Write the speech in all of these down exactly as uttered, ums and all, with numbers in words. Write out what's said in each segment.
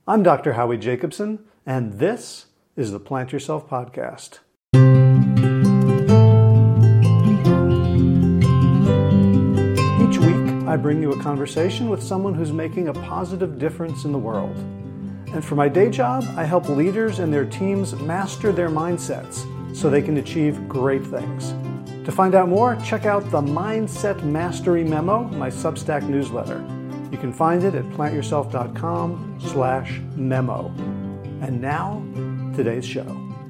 I'm Doctor Howie Jacobson, and this is the Plant Yourself Podcast. Each week, I bring you a conversation with someone who's making a positive difference in the world. And for my day job, I help leaders and their teams master their mindsets so they can achieve great things. To find out more, check out the Mindset Mastery Memo, my Substack newsletter. You can find it at plantyourself.com slash memo. And now, today's show.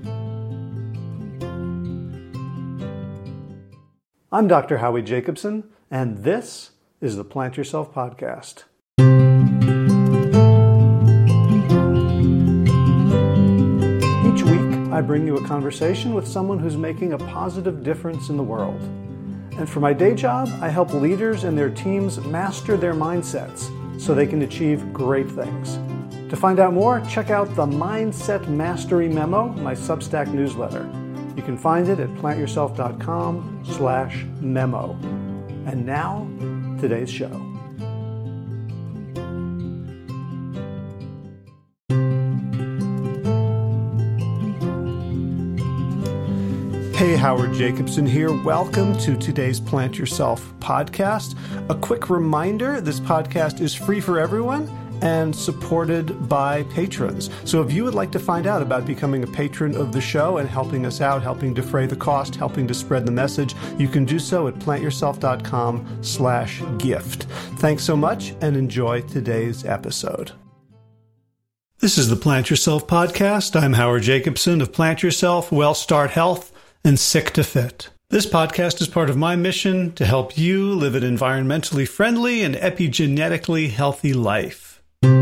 I'm Doctor Howie Jacobson, and this is the Plant Yourself Podcast. Each week, I bring you a conversation with someone who's making a positive difference in the world. And for my day job, I help leaders and their teams master their mindsets so they can achieve great things. To find out more, check out the Mindset Mastery Memo, my Substack newsletter. You can find it at plantyourself.com slash memo. And now, today's show. Hey, Howard Jacobson here. Welcome to today's Plant Yourself podcast. A quick reminder, this podcast is free for everyone and supported by patrons. So if you would like to find out about becoming a patron of the show and helping us out, helping defray the cost, helping to spread the message, you can do so at plantyourself.com slash gift. Thanks so much and enjoy today's episode. This is the Plant Yourself podcast. I'm Howard Jacobson of Plant Yourself, Well Start Health, and Sick to Fit. This podcast is part of my mission to help you live an environmentally friendly and epigenetically healthy life.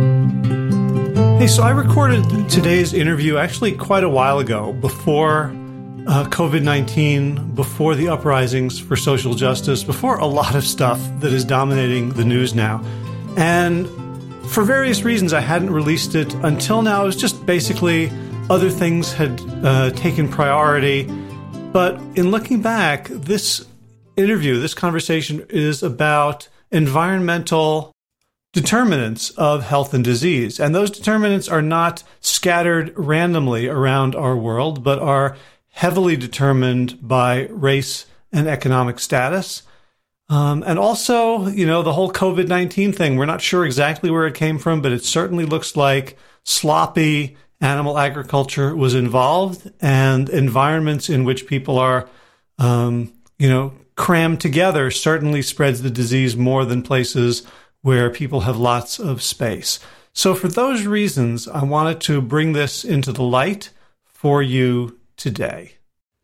Hey, so I recorded today's interview actually quite a while ago, before uh, covid nineteen, before the uprisings for social justice, before a lot of stuff that is dominating the news now. And for various reasons, I hadn't released it until now. It was just basically other things had uh, taken priority. But in looking back, this interview, this conversation is about environmental determinants of health and disease. And those determinants are not scattered randomly around our world, but are heavily determined by race and economic status. Um, and also, you know, the whole covid nineteen thing, we're not sure exactly where it came from, but it certainly looks like sloppy animal agriculture was involved, and environments in which people are, um, you know, crammed together certainly spreads the disease more than places where people have lots of space. So for those reasons, I wanted to bring this into the light for you today.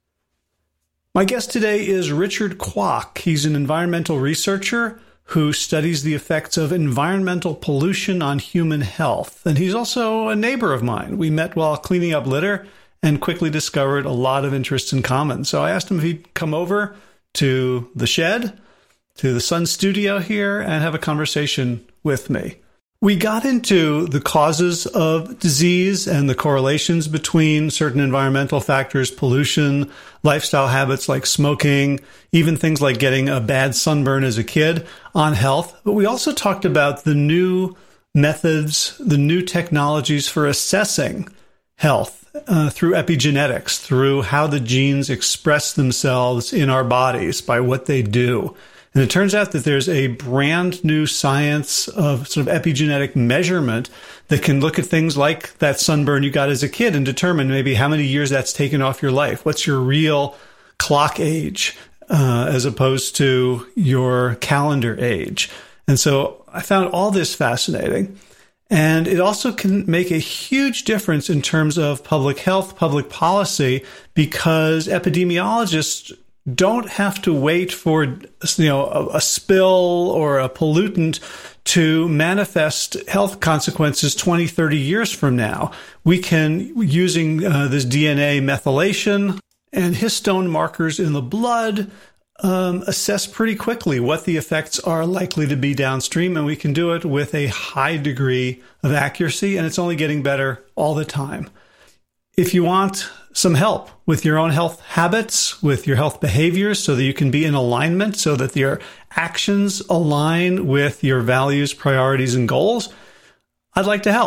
My guest today is Richard Kwok. He's an environmental researcher who studies the effects of environmental pollution on human health. And he's also a neighbor of mine. We met while cleaning up litter and quickly discovered a lot of interests in common. So I asked him if he'd come over to the shed, to the Sun Studio here, and have a conversation with me. We got into the causes of disease and the correlations between certain environmental factors, pollution, lifestyle habits like smoking, even things like getting a bad sunburn as a kid on health. But we also talked about the new methods, the new technologies for assessing health uh, through epigenetics, through how the genes express themselves in our bodies by what they do. And it turns out that there's a brand new science of sort of epigenetic measurement that can look at things like that sunburn you got as a kid and determine maybe how many years that's taken off your life. What's your real clock age uh, as opposed to your calendar age? And so I found all this fascinating. And it also can make a huge difference in terms of public health, public policy, because epidemiologists don't have to wait for, you know, a, a spill or a pollutant to manifest health consequences twenty, thirty years from now. We can, using uh, this D N A methylation and histone markers in the blood, um, assess pretty quickly what the effects are likely to be downstream, and we can do it with a high degree of accuracy, and it's only getting better all the time. If you want some help with your own health habits, with your health behaviors, so that you can be in alignment, so that your actions align with your values, priorities, and goals, I'd like to help.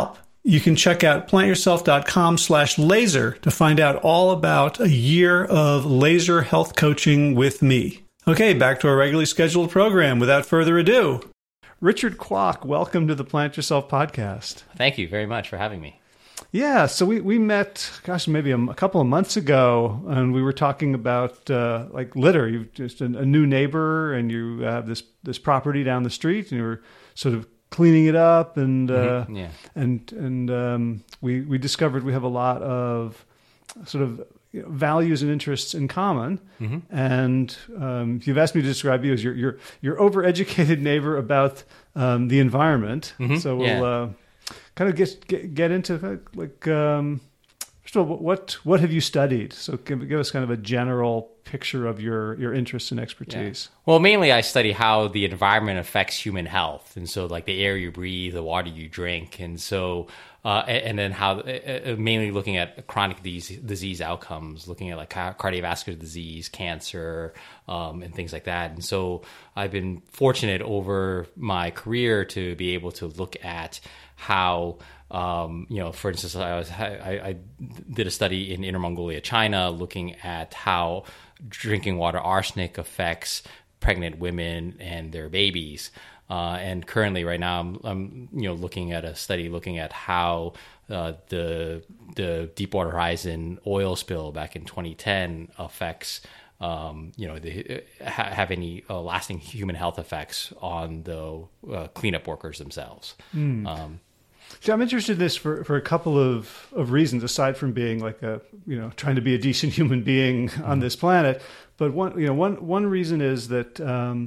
You can check out plantyourself.com slash laser to find out all about a year of laser health coaching with me. Okay, back to our regularly scheduled program. Without further ado, Richard Kwok, welcome to the Plant Yourself podcast. Thank you very much for having me. Yeah, so we, we met, gosh, maybe a, a couple of months ago, and we were talking about uh, like litter. You've just a, a new neighbor, and you have this this property down the street, and you were sort of cleaning it up, and uh, mm-hmm. yeah. and and um, we we discovered we have a lot of sort of you know, values and interests in common. Mm-hmm. And um, you've asked me to describe you as your your your overeducated neighbor about um, the environment. Mm-hmm. So we'll. Yeah. Uh, Kind of get, get get into like um, first of all, what what have you studied? So give, give us kind of a general picture of your your interests and expertise. Yeah. Well, mainly I study how the environment affects human health, and so like the air you breathe, the water you drink, and so uh, and, and then how uh, mainly looking at chronic disease, disease outcomes, looking at like cardiovascular disease, cancer, um, and things like that. And so I've been fortunate over my career to be able to look at how, um, you know, for instance, I, was, I, I did a study in Inner Mongolia, China, looking at how drinking water arsenic affects pregnant women and their babies. Uh, and currently, right now, I'm, I'm, you know, looking at a study looking at how uh, the the Deepwater Horizon oil spill back in twenty ten affects. Um, you know, the, ha- have any uh, lasting human health effects on the uh, cleanup workers themselves. Mm. Um, so I'm interested in this for, for a couple of, of reasons, aside from being like a, you know, trying to be a decent human being mm-hmm. on this planet. But one, you know, one, one reason is that um,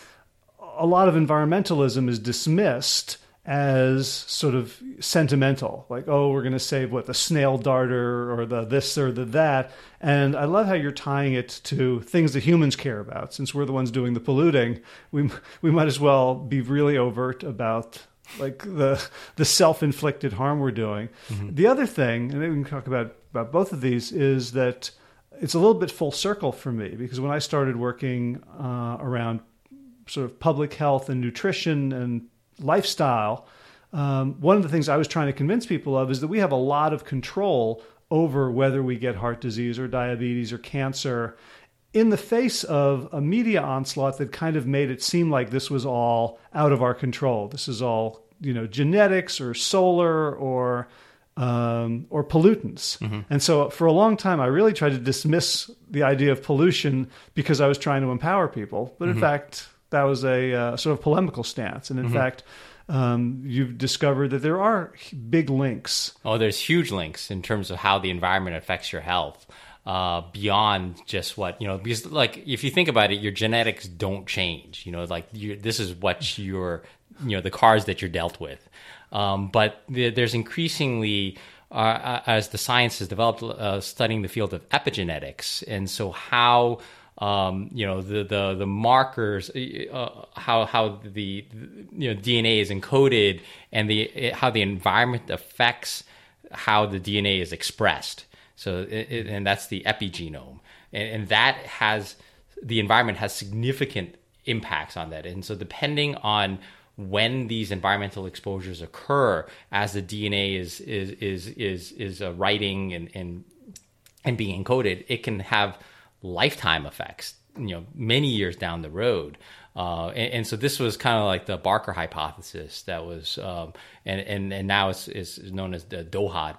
a lot of environmentalism is dismissed as sort of sentimental, like, oh, we're going to save what the snail darter or the this or the that. And I love how you're tying it to things that humans care about. Since we're the ones doing the polluting, we we might as well be really overt about like the the self-inflicted harm we're doing. Mm-hmm. The other thing, and maybe we can talk about about both of these, is that it's a little bit full circle for me, because when I started working uh, around sort of public health and nutrition and lifestyle, um, one of the things I was trying to convince people of is that we have a lot of control over whether we get heart disease or diabetes or cancer, in the face of a media onslaught that kind of made it seem like this was all out of our control. This is all, you know, genetics or solar or um, or pollutants. Mm-hmm. And so for a long time, I really tried to dismiss the idea of pollution because I was trying to empower people. But mm-hmm. in fact, that was a uh, sort of polemical stance. And in mm-hmm. fact, um, you've discovered that there are big links. Oh, there's huge links in terms of how the environment affects your health, uh, beyond just what, you know, because like, if you think about it, your genetics don't change, you know, like you, this is what you're, you know, the cards that you're dealt with. Um, but the, there's increasingly, uh, as the science has developed, uh, studying the field of epigenetics. And so how, Um, you know, the, the, the markers, uh, how, how the, you know, D N A is encoded, and the, how the environment affects how the D N A is expressed. So, it, it, and that's the epigenome. And, and that has, the environment has significant impacts on that. And so depending on when these environmental exposures occur, as the D N A is, is, is, is, is uh, writing and, and, and being encoded, it can have lifetime effects, you know, many years down the road. Uh, and, and so this was kind of like the Barker hypothesis that was, um, and, and, and now it's, it's known as the DOHAD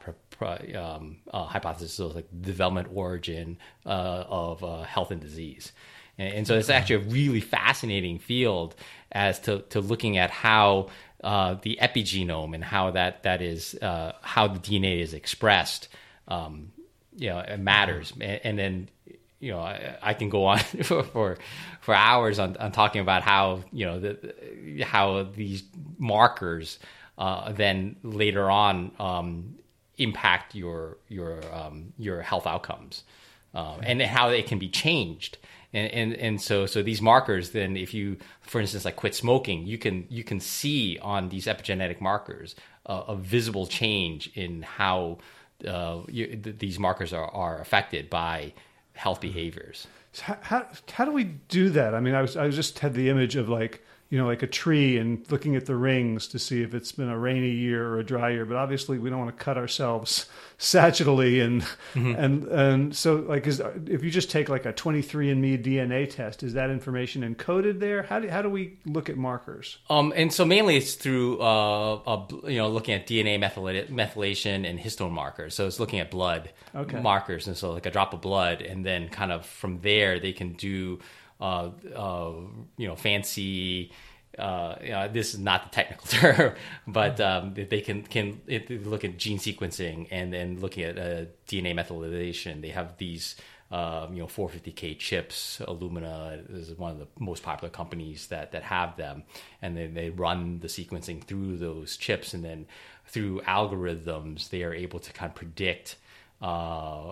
um, uh, hypothesis, so it's like development origin uh, of uh, health and disease. And, and so it's actually a really fascinating field as to, to looking at how uh, the epigenome and how that, that is, uh, how the D N A is expressed, um, you know, it matters. And, and then, you know, I, I can go on for, for for hours on, on talking about how, you know, the, how these markers uh, then later on um, impact your your um, your health outcomes, uh, and how they can be changed. And, and and so so these markers then, if you, for instance, like quit smoking, you can you can see on these epigenetic markers uh, a visible change in how uh, you, th- these markers are, are affected by health behaviors. So how, how how do we do that? I mean, I was I was just had the image of like you know, like a tree and looking at the rings to see if it's been a rainy year or a dry year. But obviously, we don't want to cut ourselves sagittally, and mm-hmm. and and so like, is if you just take like a twenty-three and me D N A test, is that information encoded there? How do how do we look at markers? Um, and so mainly it's through uh, uh you know looking at D N A methyl- methylation and histone markers. So it's looking at blood okay. markers, and so like a drop of blood, and then kind of from there they can do. Uh, uh, you know, fancy. Uh, you know, this is not the technical term, but um, they can can look at gene sequencing and then looking at uh, D N A methylation. They have these, um, you know, four fifty K chips. Illumina is one of the most popular companies that that have them, and then they run the sequencing through those chips, and then through algorithms, they are able to kind of predict. Uh,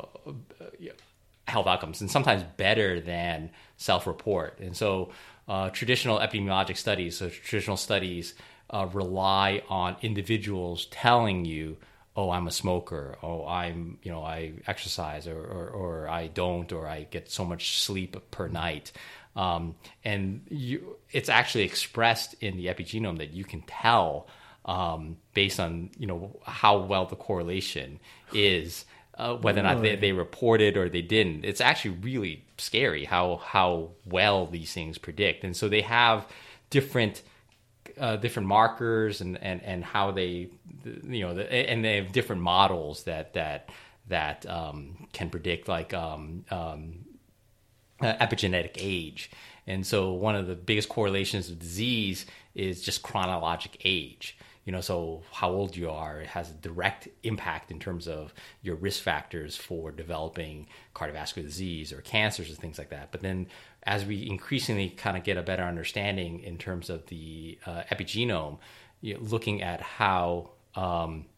health outcomes, and sometimes better than self-report. And so uh, traditional epidemiologic studies, so traditional studies uh, rely on individuals telling you, oh, I'm a smoker, oh, I'm, you know, I exercise, or, or, or I don't, or I get so much sleep per night. Um, and you, it's actually expressed in the epigenome that you can tell um, based on, you know, how well the correlation is. Uh, whether or not they, they reported or they didn't. It's actually really scary how how well these things predict. And so they have different uh, different markers and, and, and how they, you know, the, and they have different models that that that um, can predict like um, um, uh, epigenetic age. And so one of the biggest correlations of disease is just chronologic age. You know, so how old you are, it has a direct impact in terms of your risk factors for developing cardiovascular disease or cancers or things like that. But then as we increasingly kind of get a better understanding in terms of the uh, epigenome, you know, looking at how um,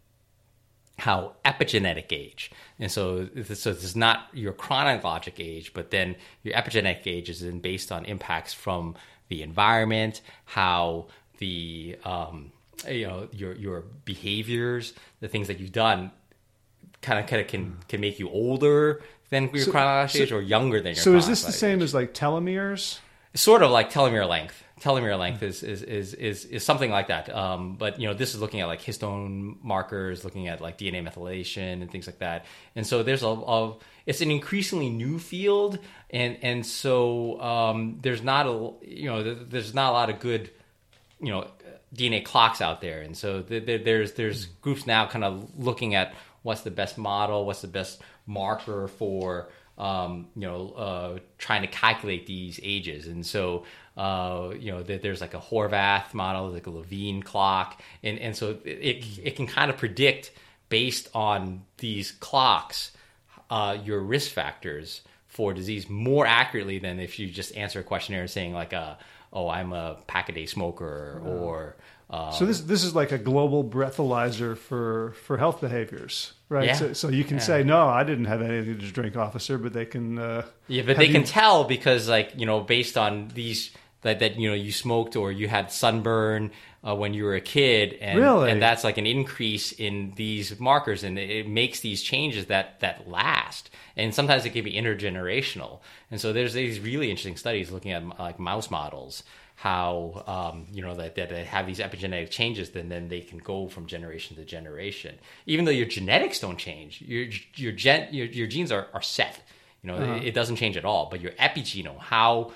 how epigenetic age. And so, so it's not your chronologic age, but then your epigenetic age is then based on impacts from the environment, how the... Um, you know, your your behaviors, the things that you've done, kind of kind of can can make you older than your so, chronological age, so, or younger than your. So is this the same age. As like telomeres? It's sort of like telomere length. Telomere length is is is is, is something like that. Um, but you know, this is looking at like histone markers, looking at like D N A methylation and things like that. And so there's a, a it's an increasingly new field, and and so um, there's not a you know there's not a lot of good you know. D N A clocks out there, and so th- th- there's there's groups now kind of looking at what's the best model, what's the best marker for um, you know uh, trying to calculate these ages, and so uh, you know th- there's like a Horvath model, like a Levine clock, and and so it it can kind of predict based on these clocks uh, your risk factors for disease more accurately than if you just answer a questionnaire saying like a oh, I'm a pack-a-day smoker, or... Um, so this this is like a global breathalyzer for, for health behaviors, right? Yeah. So, so you can yeah. say, no, I didn't have anything to drink, officer, but they can... Uh, yeah, but they you... can tell because, like, you know, based on these... That, that you know, you smoked or you had sunburn uh, when you were a kid, and, really? and that's like an increase in these markers, and it, it makes these changes that, that last. And sometimes it can be intergenerational. And so there's these really interesting studies looking at like mouse models, how um, you know that, that they have these epigenetic changes, then then they can go from generation to generation. Even though your genetics don't change, your your gen your, your genes are, are set. You know, uh-huh. it, it doesn't change at all. But your epigenome, how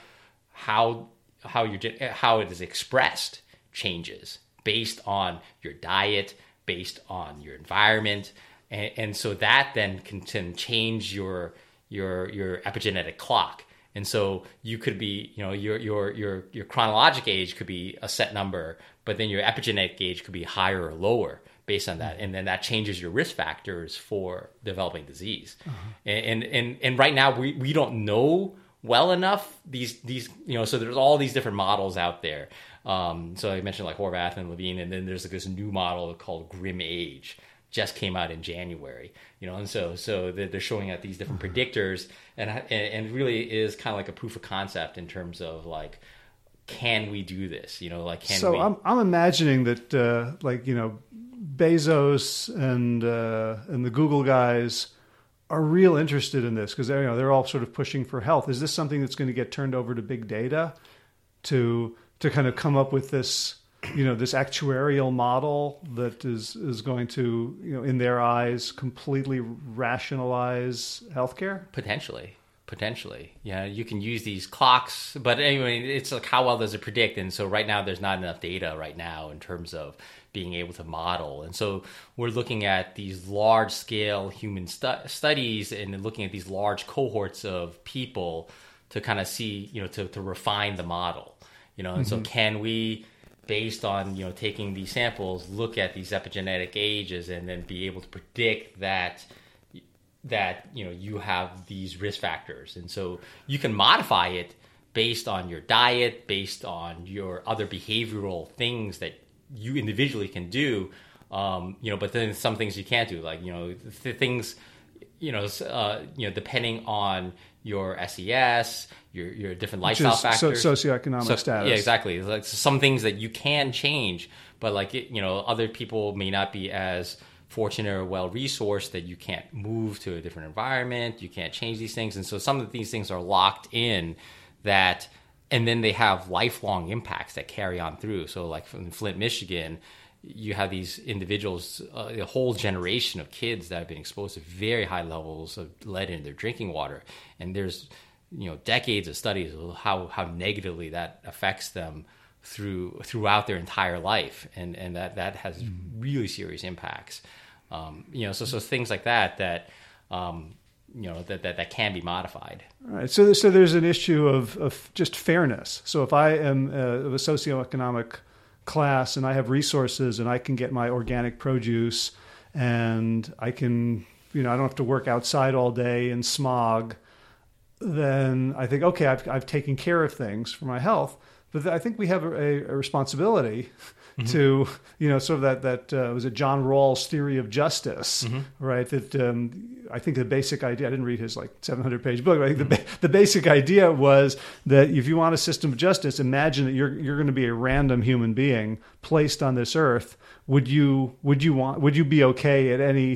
how how your how it is expressed changes based on your diet, based on your environment, and, and so that then can, can change your your your epigenetic clock. And so you could be, you know, your your your your chronologic age could be a set number, but then your epigenetic age could be higher or lower based on that, and then that changes your risk factors for developing disease. Uh-huh. And and and right now we we don't know well enough these these you know so there's all these different models out there. Um, so I mentioned like Horvath and Levine, and then there's like this new model called Grim Age, just came out in January, you know, and so so they're showing out these different predictors, and and really is kind of like a proof of concept in terms of like, can we do this, you know, like can so we? I'm I'm imagining that uh, like you know Bezos and uh, and the Google guys are real interested in this because you know they're all sort of pushing for health. Is this something that's going to get turned over to big data to to kind of come up with this, you know, this actuarial model that is is going to, you know, in their eyes, completely rationalize healthcare? Potentially. Potentially. Yeah, you can use these clocks, but anyway, it's like how well does it predict? And so right now there's not enough data right now in terms of being able to model. And so we're looking at these large scale human stu- studies and looking at these large cohorts of people to kind of see, you know, to, to refine the model, you know, and mm-hmm. so can we, based on, you know, taking these samples, look at these epigenetic ages and then be able to predict that that you know you have these risk factors, and so you can modify it based on your diet, based on your other behavioral things that you individually can do, um, you know. But then some things you can't do, like you know the things, you know, uh, you know, depending on your S E S, your your different Which lifestyle is factors, so, socioeconomic so, status. Yeah, exactly. Like some things that you can change, but like it, you know, other people may not be as fortunate or well-resourced that you can't move to a different environment, you can't change these things. And so some of these things are locked in that, and then they have lifelong impacts that carry on through. So like from Flint, Michigan, you have these individuals, uh, a whole generation of kids that have been exposed to very high levels of lead in their drinking water. And there's, you know, decades of studies of how, how negatively that affects them through throughout their entire life. And, and that, that has really serious impacts. Um, you know, so so things like that that um, you know that, that that can be modified. All right. So so there's an issue of of just fairness. So if I am uh, of a socioeconomic class and I have resources and I can get my organic produce and I can, you know, I don't have to work outside all day in smog, then I think, okay, I've I've taken care of things for my health. But I think we have a, a responsibility mm-hmm. to, you know, sort of that, that uh, was it John Rawls' theory of justice, mm-hmm. right? That um, I think the basic idea, I didn't read his like seven hundred page book, but I think mm-hmm. the, the basic idea was that if you want a system of justice, imagine that you're you're going to be a random human being placed on this earth. Would you would you want would you be okay at any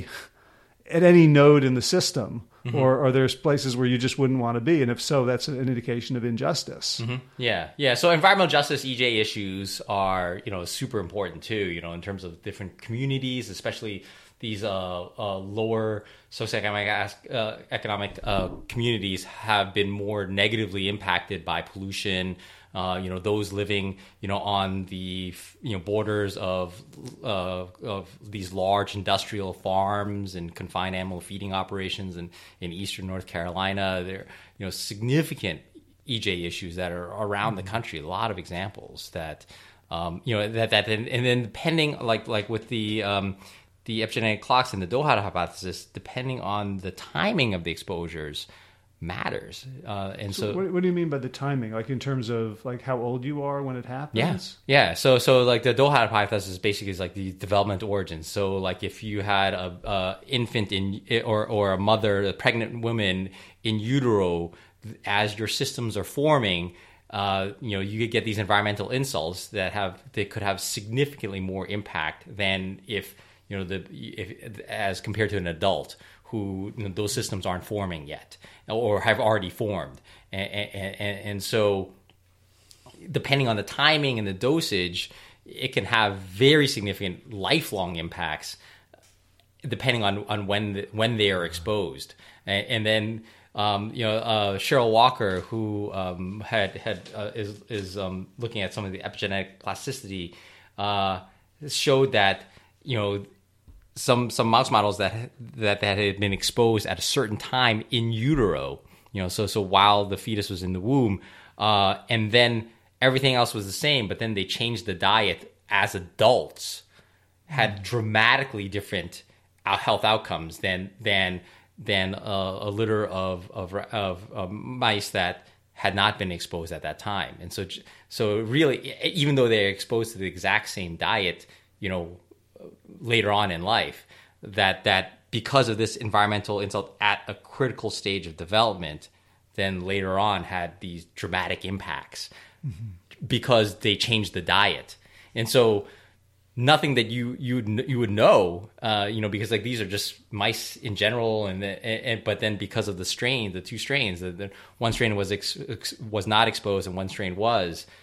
at any node in the system? Mm-hmm. Or are there places where you just wouldn't want to be? And if so, that's an indication of injustice. Mm-hmm. Yeah, yeah. So environmental justice, E J issues are, you know, super important too, you know, in terms of different communities, especially these uh, uh, lower socioeconomic uh, economic uh, communities have been more negatively impacted by pollution. Uh, you know, those living, you know, on the, you know, borders of uh, of these large industrial farms and confined animal feeding operations in, in eastern North Carolina. There are, you know, significant E J issues that are around mm-hmm. the country. A lot of examples that, um, you know, that that and, and then depending, like like with the um, the epigenetic clocks and the Doha hypothesis, depending on the timing of the exposures, matters. Uh, and so, so what, what do you mean by the timing? Like in terms of like how old you are when it happens? Yeah. Yeah. So, so like the Doha hypothesis basically is like the development origins. So like if you had a, a infant in, or, or a mother, a pregnant woman in utero, as your systems are forming, uh, you know, you could get these environmental insults that have, they could have significantly more impact than if, you know, the, if, as compared to an adult who, you know, those systems aren't forming yet or have already formed. And, and, and so depending on the timing and the dosage, it can have very significant lifelong impacts depending on, on when the, when they are exposed. And, and then, um, you know, uh, Cheryl Walker, who um, had had uh, is is um, looking at some of the epigenetic plasticity, uh, showed that, you know, some some mouse models that that that had been exposed at a certain time in utero, you know, so so while the fetus was in the womb, uh, and then everything else was the same, but then they changed the diet as adults, had dramatically different health outcomes than than than a, a litter of of, of of mice that had not been exposed at that time. And so so really, even though they're exposed to the exact same diet, you know, later on in life, that that because of this environmental insult at a critical stage of development, then later on had these dramatic impacts mm-hmm. because they changed the diet. And so nothing that you you you would know, uh, you know, because like these are just mice in general, and, and but then because of the strain, the two strains, the, the one strain was ex, ex, was not exposed and one strain was.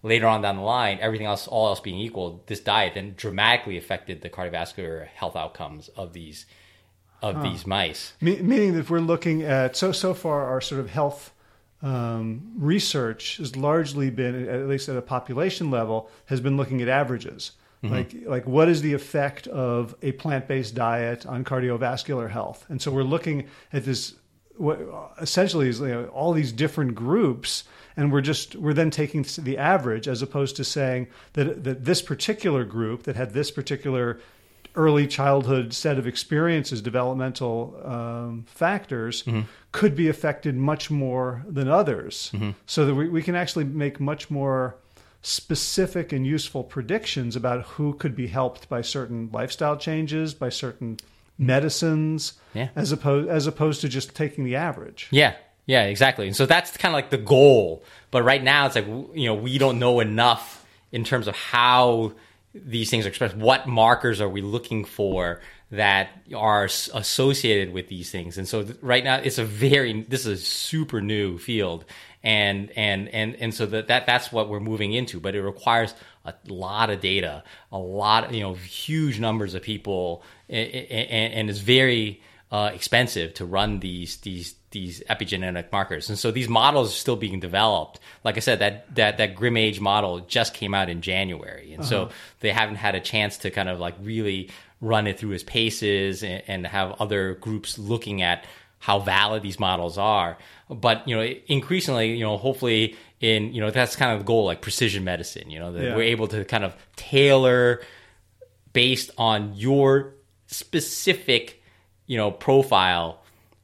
later on down the line, everything else, all else being equal, this diet then dramatically affected the cardiovascular health outcomes of these of huh. these mice. Me- meaning that if we're looking at, so so far our sort of health um, research has largely been, at least at a population level, has been looking at averages. Mm-hmm. Like, like what is the effect of a plant-based diet on cardiovascular health? And so we're looking at this, what essentially is, you know, all these different groups, and we're just we're then taking the average, as opposed to saying that that this particular group that had this particular early childhood set of experiences, developmental um, factors, mm-hmm. could be affected much more than others, mm-hmm. so that we, we can actually make much more specific and useful predictions about who could be helped by certain lifestyle changes, by certain medicines, yeah. as opposed as opposed to just taking the average. Yeah, yeah, exactly. And so that's kind of like the goal. But right now, it's like, you know, we don't know enough in terms of how these things are expressed. What markers are we looking for that are associated with these things? And so th- right now, it's a very this is a super new field, and and and and so that, that that's what we're moving into. But it requires a lot of data, a lot, you know, huge numbers of people, and, and, and it's very uh, expensive to run these these these epigenetic markers. And so these models are still being developed. Like I said, that that that GrimAge model just came out in January, and uh-huh. so they haven't had a chance to kind of like really run it through its paces and, and have other groups looking at how valid these models are. But, you know, increasingly, you know, hopefully in, you know, that's kind of the goal, like precision medicine, you know, that yeah. we're able to kind of tailor based on your specific, you know, profile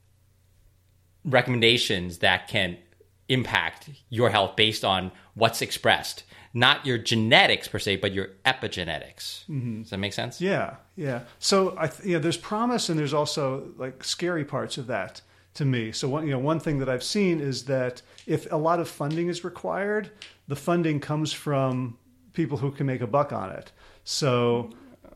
recommendations that can impact your health based on what's expressed. Not your genetics per se, but your epigenetics. Mm-hmm. Does that make sense? Yeah, yeah. So I, th- yeah, there's promise, and there's also like scary parts of that to me. So one, you know, one thing that I've seen is that if a lot of funding is required, the funding comes from people who can make a buck on it. So,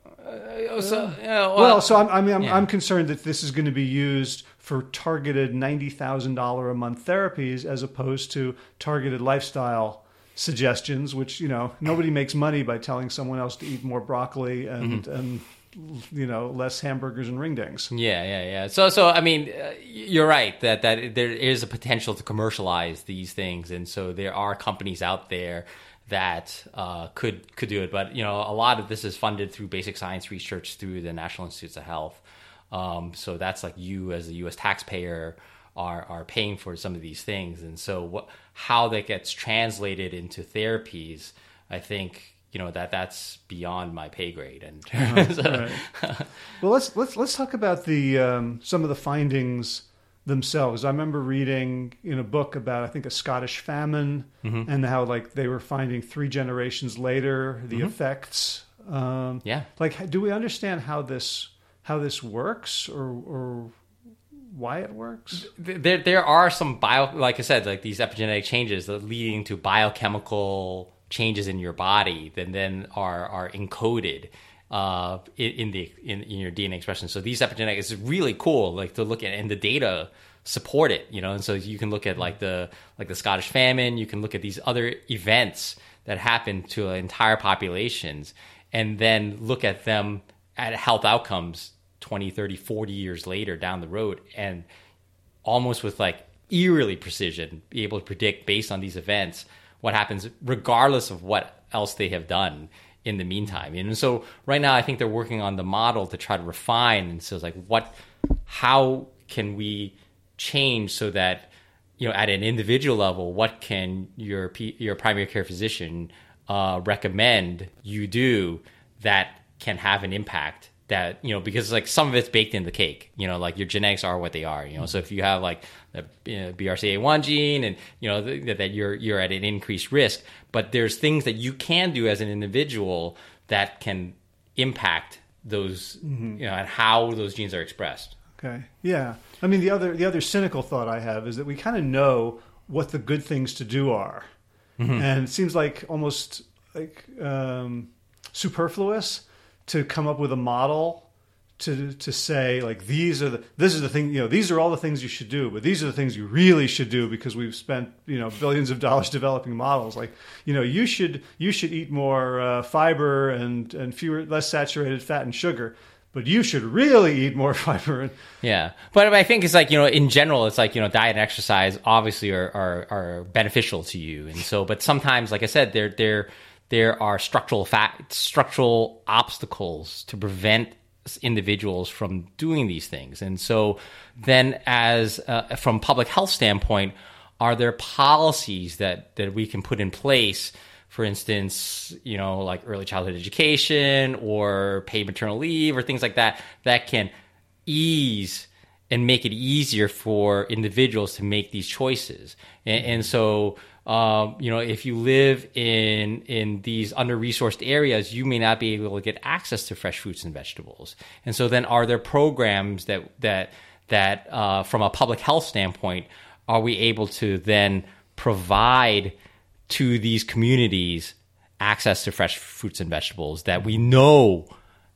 uh, so yeah, well, well, so I'm, I mean, I'm, yeah. I'm concerned that this is going to be used for targeted ninety thousand dollars a month therapies as opposed to targeted lifestyle suggestions, which, you know, nobody makes money by telling someone else to eat more broccoli and, mm-hmm. and you know, less hamburgers and ringdings. Yeah, yeah, yeah. So, so I mean, uh, you're right that, that there is a potential to commercialize these things. And so there are companies out there that uh, could could do it. But, you know, a lot of this is funded through basic science research through the National Institutes of Health. Um, so that's like you as a U S taxpayer are are paying for some of these things. And so what, how that gets translated into therapies, I think, you know, that that's beyond my pay grade. And uh-huh, so. Right. Well, let's let's let's talk about the um, some of the findings themselves. I remember reading in a book about, I think, a Scottish famine, mm-hmm. and how like they were finding three generations later the mm-hmm. effects. Um, yeah. Like, do we understand how this how this works, or or why it works? There, there are some bio, like I said, like these epigenetic changes that leading to biochemical changes in your body that then are are encoded uh, in, in the in, in your D N A expression. So these epigenetics is really cool, like to look at, and the data support it, you know. And so you can look at like the like the Scottish famine. You can look at these other events that happen to entire populations, and then look at them at health outcomes twenty, thirty, forty years later down the road, and almost with like eerily precision be able to predict based on these events what happens regardless of what else they have done in the meantime. And so right now I think they're working on the model to try to refine, and so it's like what how can we change so that, you know, at an individual level, what can your your primary care physician uh, recommend you do that can have an impact, that, you know, because like some of it's baked in the cake, you know, like your genetics are what they are, you know. So if you have like the, you know, B R C A one gene, and, you know, that, that you're you're at an increased risk, but there's things that you can do as an individual that can impact those, mm-hmm. you know, and how those genes are expressed. Okay. Yeah. I mean, the other the other cynical thought I have is that we kind of know what the good things to do are, mm-hmm. and it seems like almost like um, superfluous to come up with a model to to say like these are the this is the thing, you know, these are all the things you should do, but these are the things you really should do because we've spent, you know, billions of dollars developing models. Like, you know, you should you should eat more uh, fiber and and fewer less saturated fat and sugar. But you should really eat more fiber. And yeah. But I think it's like, you know, in general, it's like, you know, diet and exercise obviously are, are, are beneficial to you. And so, but sometimes, like I said, there, there, there are structural fat, structural obstacles to prevent individuals from doing these things. And so then as, uh, from public health standpoint, are there policies that, that we can put in place? For instance, you know, like early childhood education or paid maternal leave or things like that, that can ease and make it easier for individuals to make these choices. And, and so, um, you know, if you live in in these under-resourced areas, you may not be able to get access to fresh fruits and vegetables. And so then are there programs that, that, that uh, from a public health standpoint, are we able to then provide to these communities access to fresh fruits and vegetables that we know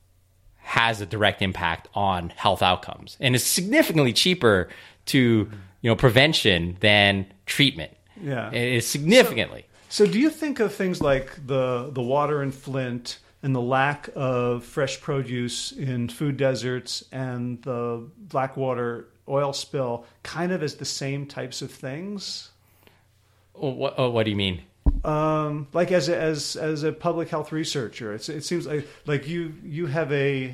has a direct impact on health outcomes, and it's significantly cheaper to, you know, prevention than treatment. Yeah, it is significantly. So, so do you think of things like the the water in Flint and the lack of fresh produce in food deserts and the Blackwater oil spill kind of as the same types of things? What, oh, what do you mean? Um, like as a, as as a public health researcher, it's, it seems like like you you have a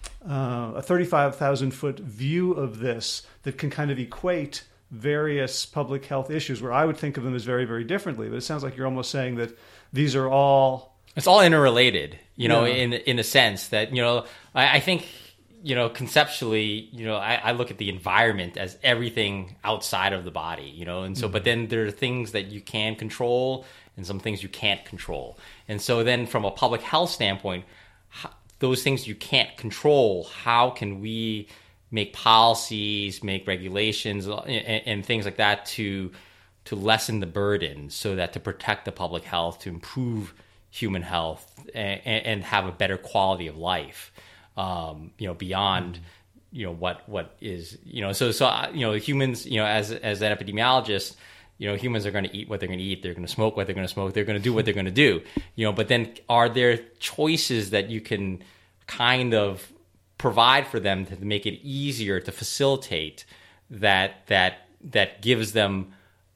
uh, a thirty-five thousand foot view of this that can kind of equate various public health issues, where I would think of them as very, very differently. But it sounds like you're almost saying that these are all it's all interrelated, you know, yeah. in in a sense that, you know, I, I think. You know, conceptually, you know, I, I look at the environment as everything outside of the body, you know, and so, mm-hmm. but then there are things that you can control and some things you can't control. And so then from a public health standpoint, how, those things you can't control, how can we make policies, make regulations and, and things like that to, to lessen the burden so that to protect the public health, to improve human health and, and have a better quality of life. Um, you know, beyond, you know, what, what is, you know, so, so, you know, humans, you know, as, as an epidemiologist, you know, humans are going to eat what they're going to eat. They're going to smoke what they're going to smoke. They're going to do what they're going to do, you know, but then are there choices that you can kind of provide for them to make it easier to facilitate that, that, that gives them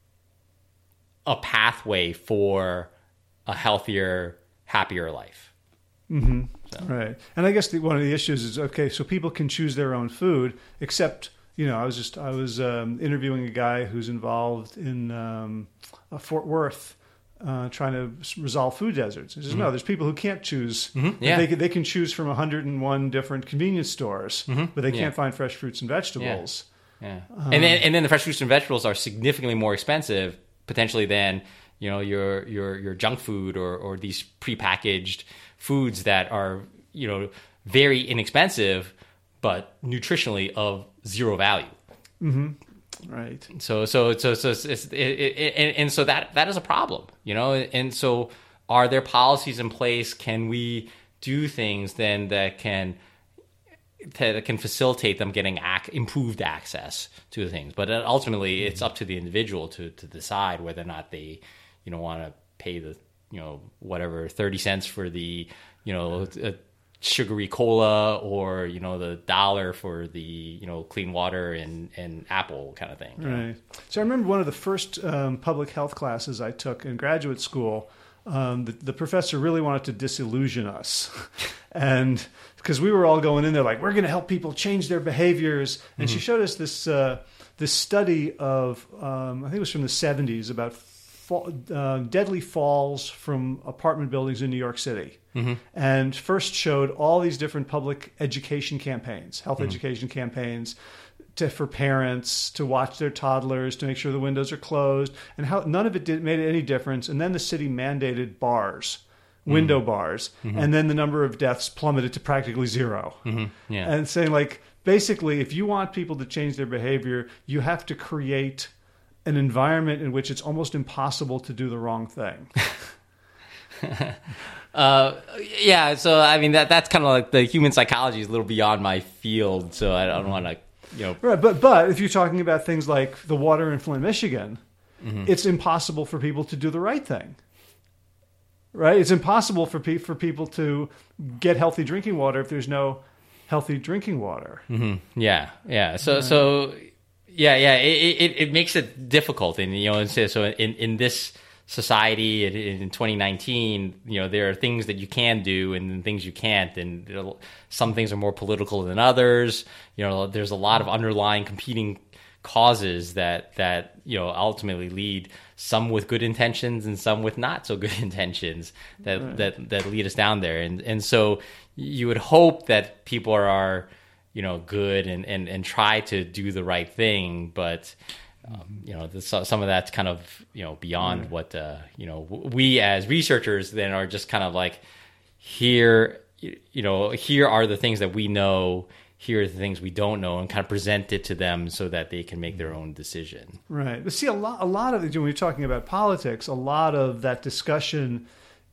a pathway for a healthier, happier life? Mm-hmm. So. Right. And I guess the, one of the issues is, okay, so people can choose their own food, except, you know, I was just, I was um, interviewing a guy who's involved in um, uh, Fort Worth uh, trying to resolve food deserts. He says, mm-hmm. no, there's people who can't choose. Mm-hmm. Yeah. They, they can choose from one hundred one different convenience stores, mm-hmm. but they can't yeah. find fresh fruits and vegetables. Yeah. yeah. Um, and then and then the fresh fruits and vegetables are significantly more expensive, potentially, than, you know, your your your junk food or or these prepackaged foods that are, you know, very inexpensive, but nutritionally of zero value. Mm-hmm. Right. So, so, so, so, it's, it's, it, it, and, and so that that is a problem, you know. And so, are there policies in place? Can we do things then that can that can facilitate them getting ac- improved access to things? But ultimately, it's up to the individual to to decide whether or not they, you know, want to pay the, you know, whatever thirty cents for the, you know, a sugary cola, or, you know, the dollar for the, you know, clean water and, and apple kind of thing. Right. Know? So I remember one of the first um, public health classes I took in graduate school. Um, the, the professor really wanted to disillusion us, and because we were all going in there like, we're going to help people change their behaviors, and mm-hmm. she showed us this uh, this study of um, I think it was from the seventies about fall, uh, deadly falls from apartment buildings in New York City. Mm-hmm. And first showed all these different public education campaigns, health mm-hmm. education campaigns to, for parents to watch their toddlers, to make sure the windows are closed, and how none of it did, made any difference. And then the city mandated bars, window mm-hmm. bars, mm-hmm. and then the number of deaths plummeted to practically zero. Mm-hmm. Yeah. And saying, like, basically, if you want people to change their behavior, you have to create an environment in which it's almost impossible to do the wrong thing. uh, yeah. So I mean that that's kind of like the human psychology is a little beyond my field. So I don't want to, you know. Right, but but if you're talking about things like the water in Flint, Michigan, mm-hmm. it's impossible for people to do the right thing. Right, it's impossible for pe- for people to get healthy drinking water if there's no healthy drinking water. Mm-hmm. Yeah, yeah. So, right. so yeah, yeah. It, it it makes it difficult, and you know, and so, so in in this society in, in twenty nineteen, you know, there are things that you can do and things you can't, and you know, some things are more political than others. You know, there's a lot of underlying competing causes that that you know ultimately lead some with good intentions and some with not so good intentions that right. that that lead us down there, and and so you would hope that people are, are you know good and, and and try to do the right thing, but um, you know this, some of that's kind of you know beyond right. what uh, you know we as researchers then are just kind of like here you know here are the things that we know. Here are the things we don't know, and kind of present it to them so that they can make their own decision. Right. But see, a lot, a lot of it, when you're talking about politics, a lot of that discussion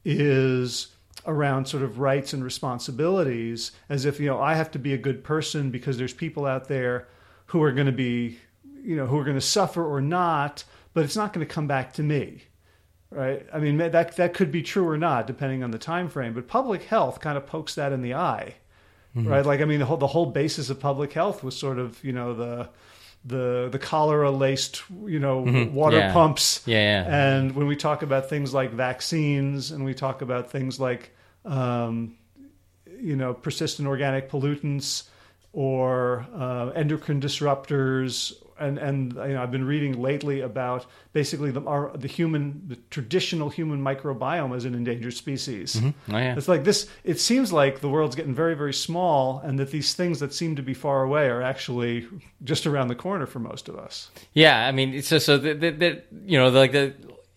is around sort of rights and responsibilities, as if, you know, I have to be a good person because there's people out there who are going to be, you know, who are going to suffer or not, but it's not going to come back to me. Right. I mean, that that could be true or not, depending on the time frame. But public health kind of pokes that in the eye. Mm-hmm. Right, like I mean, the whole the whole basis of public health was sort of you know the the the cholera laced you know mm-hmm. water yeah. pumps. Yeah, yeah. And when we talk about things like vaccines, and we talk about things like um, you know persistent organic pollutants or uh, endocrine disruptors, and and you know I've been reading lately about basically the our, the human the traditional human microbiome as an endangered species. Mm-hmm. Oh, yeah. It's like this. It seems like the world's getting very very small, and that these things that seem to be far away are actually just around the corner for most of us. Yeah, I mean, so so the, the, the you know like the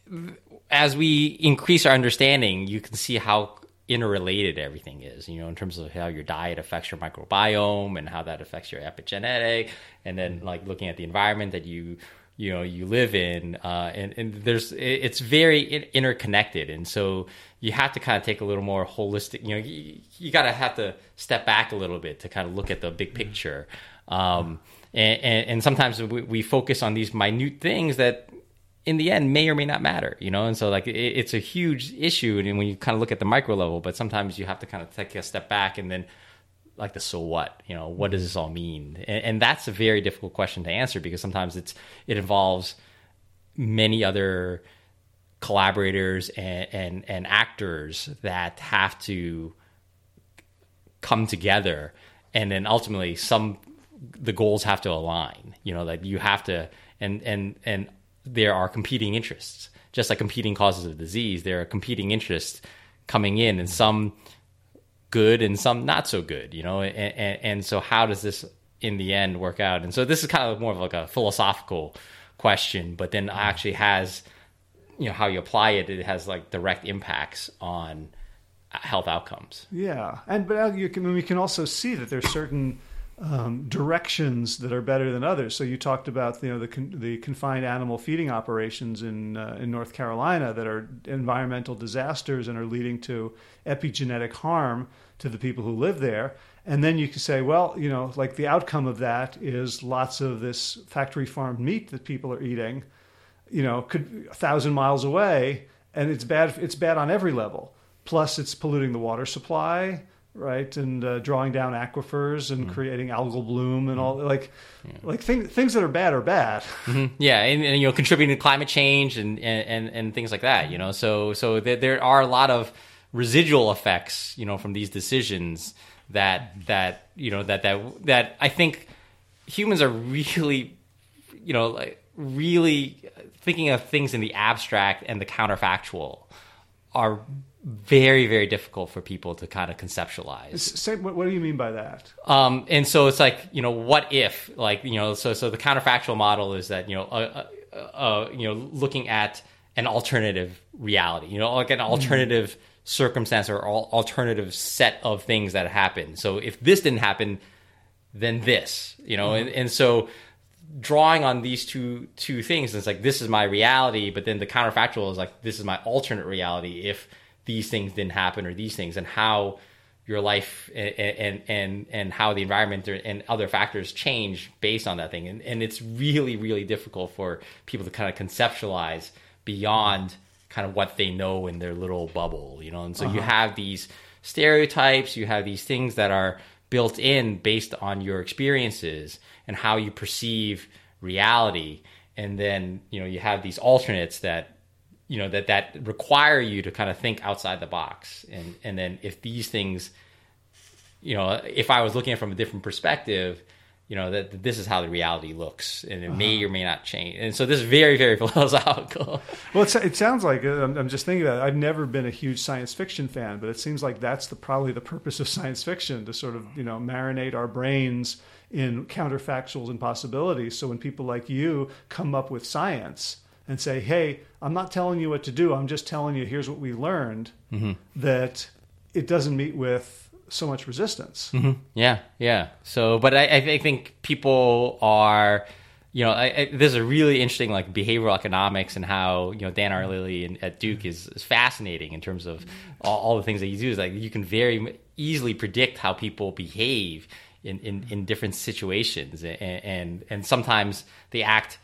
as we increase our understanding, you can see how interrelated everything is, you know, in terms of how your diet affects your microbiome and how that affects your epigenetic, and then like looking at the environment that you you know you live in, uh, and and there's it's very interconnected, and so you have to kind of take a little more holistic. You know, you, you got to have to step back a little bit to kind of look at the big picture, um, and, and and sometimes we, we focus on these minute things that in the end may or may not matter, you know? And so like it, it's a huge issue and when you kind of look at the micro level, but sometimes you have to kind of take a step back and then like the so what, you know, what does this all mean? And, and that's a very difficult question to answer because sometimes it's it involves many other collaborators and, and, and actors that have to come together, and then ultimately some the goals have to align, you know, like you have to and and and there are competing interests, just like competing causes of disease. There are competing interests coming in, and some good and some not so good, you know. And, and, and so, how does this in the end work out? And so, this is kind of more of like a philosophical question, but then actually has, you know, how you apply it. It has like direct impacts on health outcomes. Yeah, and but you can we can also see that there's certain Um, directions that are better than others. So you talked about you know the con- the confined animal feeding operations in uh, in North Carolina that are environmental disasters and are leading to epigenetic harm to the people who live there. And then you can say, well, you know, like the outcome of that is lots of this factory farmed meat that people are eating, you know, could a thousand miles away, and it's bad. It's bad on every level. Plus, it's polluting the water supply. Right, and uh, drawing down aquifers and mm. creating algal bloom and all like, yeah. like things things that are bad are bad. Mm-hmm. Yeah, and, and you know, contributing to climate change and, and, and things like that. You know, so so there, there are a lot of residual effects, you know, from these decisions that that you know that that that I think humans are really, you know, like really thinking of things in the abstract and the counterfactual are very, very difficult for people to kind of conceptualize. Say, what, what do you mean by that? Um, and so it's like, you know, what if, like, you know, so so the counterfactual model is that, you know, uh, uh, uh, you know, looking at an alternative reality, you know, like an alternative mm-hmm. circumstance or alternative set of things that happen. So if this didn't happen, then this, you know, mm-hmm. and, and so drawing on these two two things, it's like, this is my reality, but then the counterfactual is like, this is my alternate reality if these things didn't happen or these things, and how your life and and and, and how the environment and other factors change based on that thing. And, and it's really, really difficult for people to kind of conceptualize beyond kind of what they know in their little bubble, you know? And so uh-huh. you have these stereotypes, you have these things that are built in based on your experiences and how you perceive reality. And then, you know, you have these alternates that, you know, that, that require you to kind of think outside the box. And, and then if these things, you know, if I was looking at it from a different perspective, you know, that, that this is how the reality looks, and it uh-huh. may or may not change. And so this is very, very philosophical. Well, it's, it sounds like, I'm, I'm just thinking about it, I've never been a huge science fiction fan, but it seems like that's the probably the purpose of science fiction, to sort of, you know, marinate our brains in counterfactuals and possibilities. So when people like you come up with science and say, hey, I'm not telling you what to do, I'm just telling you here's what we learned, mm-hmm. that it doesn't meet with so much resistance. Mm-hmm. Yeah, yeah. So, but I, I think people are, you know, I, I, there's a really interesting like behavioral economics and how, you know, Dan Ariely at Duke is, is fascinating in terms of all, all the things that you do. Is like you can very easily predict how people behave in, in, in different situations, and, and and sometimes they act,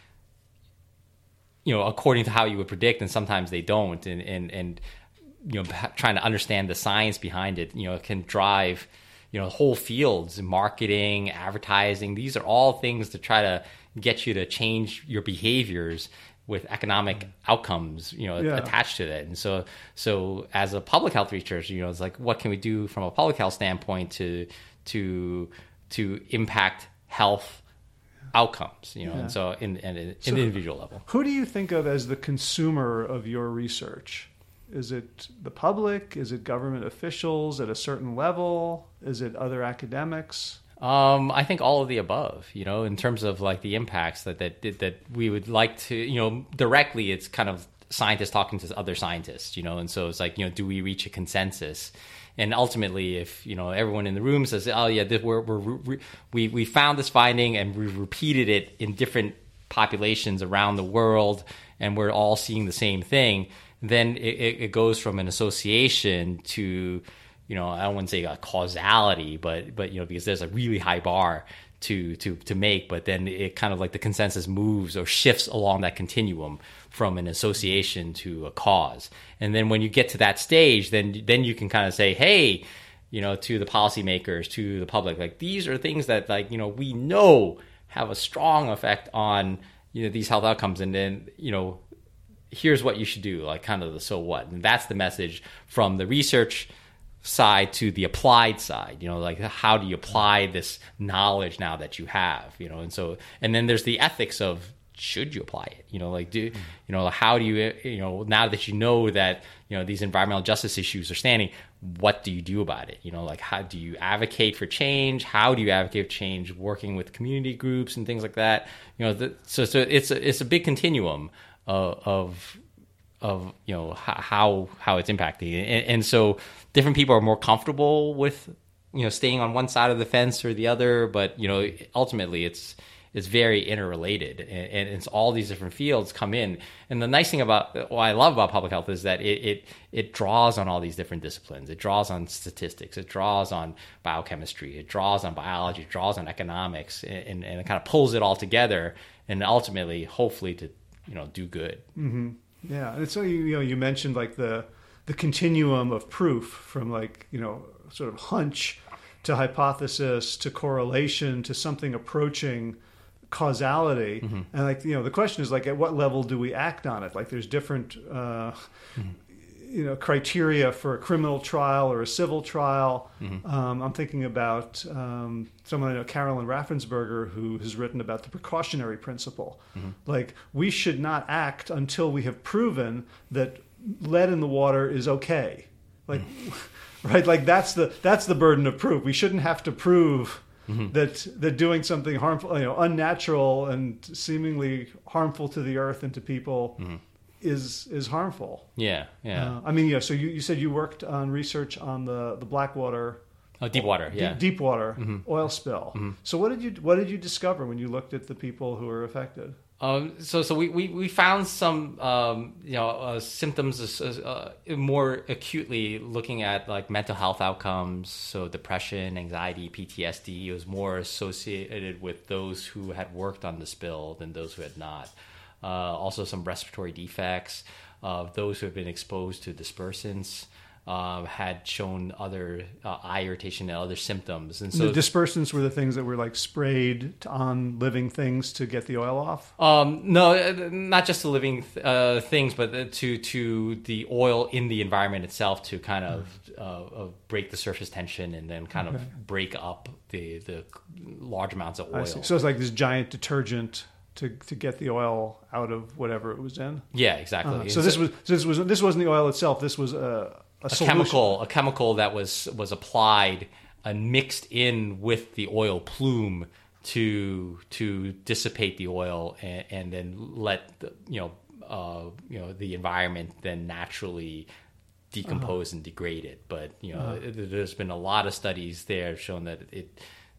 you know, according to how you would predict, and sometimes they don't, and and and. you know, trying to understand the science behind it, you know, it can drive, you know, whole fields, marketing, advertising. These are all things to try to get you to change your behaviors with economic outcomes, you know, yeah. attached to that. And so, so as a public health researcher, you know, it's like, what can we do from a public health standpoint to, to, to impact health outcomes, you know, yeah. and so in, in, in so the individual level. Who do you think of as the consumer of your research? Is it the public? Is it government officials at a certain level? Is it other academics? Um, I think all of the above, you know, in terms of like the impacts that, that, that we would like to, you know, directly it's kind of scientists talking to other scientists, you know, and so it's like, you know, do we reach a consensus? And ultimately, if, you know, everyone in the room says, oh yeah, this, we're, we're, we, we found this finding and we repeated it in different populations around the world and we're all seeing the same thing, then it, it goes from an association to, you know, I don't want to say a causality, but, but, you know, because there's a really high bar to, to, to make, but then it kind of like the consensus moves or shifts along that continuum from an association to a cause. And then when you get to that stage, then, then you can kind of say, hey, you know, to the policymakers, to the public, like these are things that like, you know, we know have a strong effect on, you know, these health outcomes. And then, you know, here's what you should do, like kind of the so what. And that's the message from the research side to the applied side, you know, like how do you apply this knowledge now that you have, you know, and so, and then there's the ethics of, should you apply it, you know, like do, you know, how do you, you know, now that you know that, you know, these environmental justice issues are standing, what do you do about it? You know, like how do you advocate for change? How do you advocate for change? Working with community groups and things like that, you know, the, so, so it's a, it's a big continuum of of you know how how it's impacting, and, and so different people are more comfortable with, you know, staying on one side of the fence or the other, but you know ultimately it's it's very interrelated, and, and it's all these different fields come in. And the nice thing about what I love about public health is that it it, it draws on all these different disciplines. It draws on statistics, it draws on biochemistry, it draws on biology, it draws on economics, and, and it kind of pulls it all together, and ultimately hopefully to, you know, do good. Mm-hmm. Yeah. And so, you, you know, you mentioned like the, the continuum of proof from like, you know, sort of hunch to hypothesis to correlation to something approaching causality. Mm-hmm. And like, you know, the question is like, at what level do we act on it? Like there's different, uh, mm-hmm. you know, criteria for a criminal trial or a civil trial. Mm-hmm. Um, I'm thinking about um, someone I know, Carolyn Raffensperger, who has written about the precautionary principle. Mm-hmm. Like, we should not act until we have proven that lead in the water is okay. Like, mm-hmm. right? Like that's the that's the burden of proof. We shouldn't have to prove mm-hmm. that that doing something harmful, you know, unnatural and seemingly harmful to the earth and to people. Mm-hmm. is is harmful. Yeah, yeah. Uh, I mean, yeah, so you, you said you worked on research on the, the Blackwater... Oh, deep water, yeah. Deep, deep water mm-hmm. oil spill. Mm-hmm. So what did you what did you discover when you looked at the people who were affected? Um, so, so we, we, we found some, um, you know, uh, symptoms uh, more acutely looking at like mental health outcomes. So depression, anxiety, P T S D, it was more associated with those who had worked on the spill than those who had not. Uh, also some respiratory defects of uh, those who have been exposed to dispersants. Uh, had shown other uh, eye irritation and other symptoms, and so the dispersants were the things that were like sprayed on living things to get the oil off. Um, no, not just the living uh, things, but to to the oil in the environment itself to kind of uh, uh, break the surface tension and then kind okay. of break up the the large amounts of oil. So it's like this giant detergent to to get the oil out of whatever it was in. Yeah, exactly. Uh, so this was so this was this wasn't the oil itself. This was a A, a chemical, a chemical that was was applied and mixed in with the oil plume to to dissipate the oil and, and then let the, you know uh, you know the environment then naturally decompose uh-huh. and degrade it. But you know uh-huh. it, there's been a lot of studies there showing that it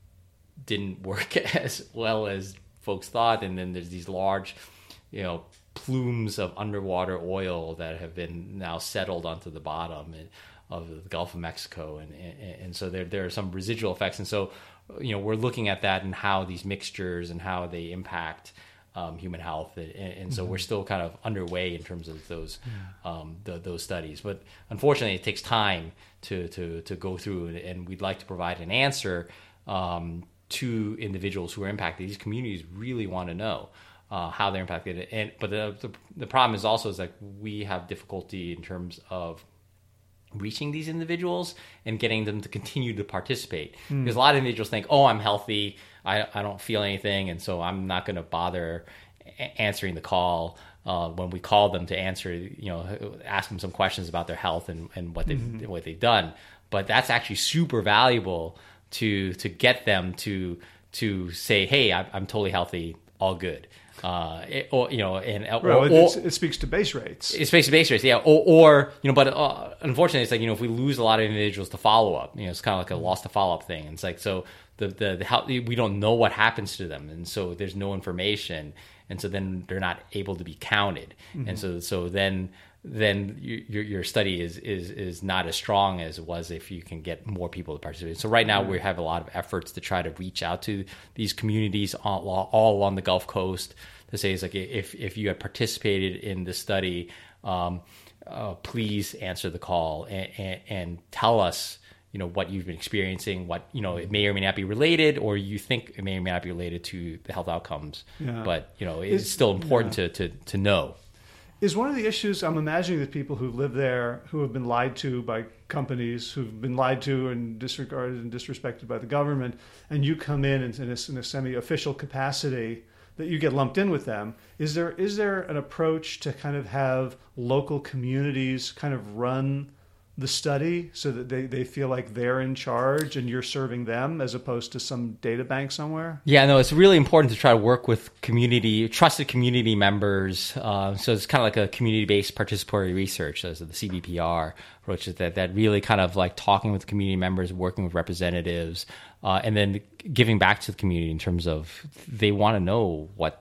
didn't work as well as folks thought, and then there's these large, you know. plumes of underwater oil that have been now settled onto the bottom of the Gulf of Mexico, and and, and so there there are some residual effects, and so you know we're looking at that and how these mixtures and how they impact um, human health, and, and so mm-hmm. we're still kind of underway in terms of those yeah. um, the, those studies. But unfortunately, it takes time to to to go through, and we'd like to provide an answer um, to individuals who are impacted. These communities really want to know. Uh, how they're impacted, and but the, the the problem is also is like we have difficulty in terms of reaching these individuals and getting them to continue to participate. Mm. Because a lot of individuals think, "Oh, I'm healthy, I I don't feel anything, and so I'm not going to bother a- answering the call." Uh, when we call them to answer, you know, ask them some questions about their health and, and what they mm-hmm. what they've done, but that's actually super valuable to to get them to to say, "Hey, I'm, I'm totally healthy, all good." Uh, it, or you know, and or, well, it, or, it speaks to base rates. It speaks to base rates, yeah. Or, or you know, but uh, unfortunately, it's like you know, if we lose a lot of individuals to follow up, you know, it's kind of like a lost to follow up thing. And it's like so the the, the how, we don't know what happens to them, and so there's no information, and so then they're not able to be counted, mm-hmm. and so so then then your your study is is is not as strong as it was if you can get more people to participate. So right now mm-hmm. we have a lot of efforts to try to reach out to these communities all, all along the Gulf Coast to say it's like if if you have participated in the study, um, uh, please answer the call and, and, and tell us you know what you've been experiencing, what you know it may or may not be related, or you think it may or may not be related to the health outcomes. Yeah. But you know it's, it's still important yeah. to, to to know. Is one of the issues, I'm imagining that people who live there, who have been lied to by companies, who've been lied to and disregarded and disrespected by the government, and you come in in a, in a semi-official capacity, that you get lumped in with them. Is there is there an approach to kind of have local communities kind of run the study so that they, they feel like they're in charge and you're serving them as opposed to some data bank somewhere? Yeah, no, it's really important to try to work with community, trusted community members. Uh, so it's kind of like a community-based participatory research, so the C B P R approach, that, that really kind of like talking with community members, working with representatives, uh, and then giving back to the community in terms of they want to know what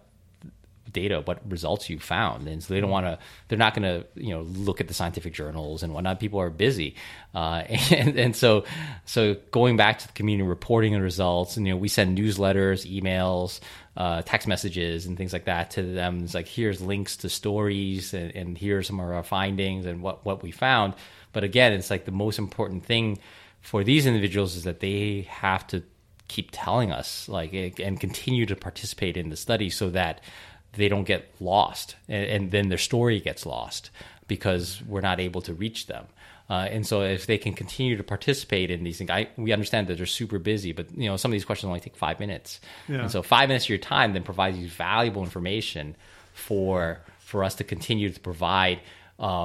data, what results you found, and so they don't want to. They're not going to, you know, look at the scientific journals and whatnot. People are busy, uh, and and so so going back to the community, reporting the results, and you know, we send newsletters, emails, uh, text messages, and things like that to them. It's like here's links to stories, and, and here's some of our findings and what what we found. But again, it's like the most important thing for these individuals is that they have to keep telling us, like, and continue to participate in the study so that they don't get lost, and, and then their story gets lost because we're not able to reach them. Uh, and so if they can continue to participate in these things, I, we understand that they're super busy, but you know some of these questions only take five minutes. Yeah. And so five minutes of your time then provides you valuable information for for us to continue to provide uh,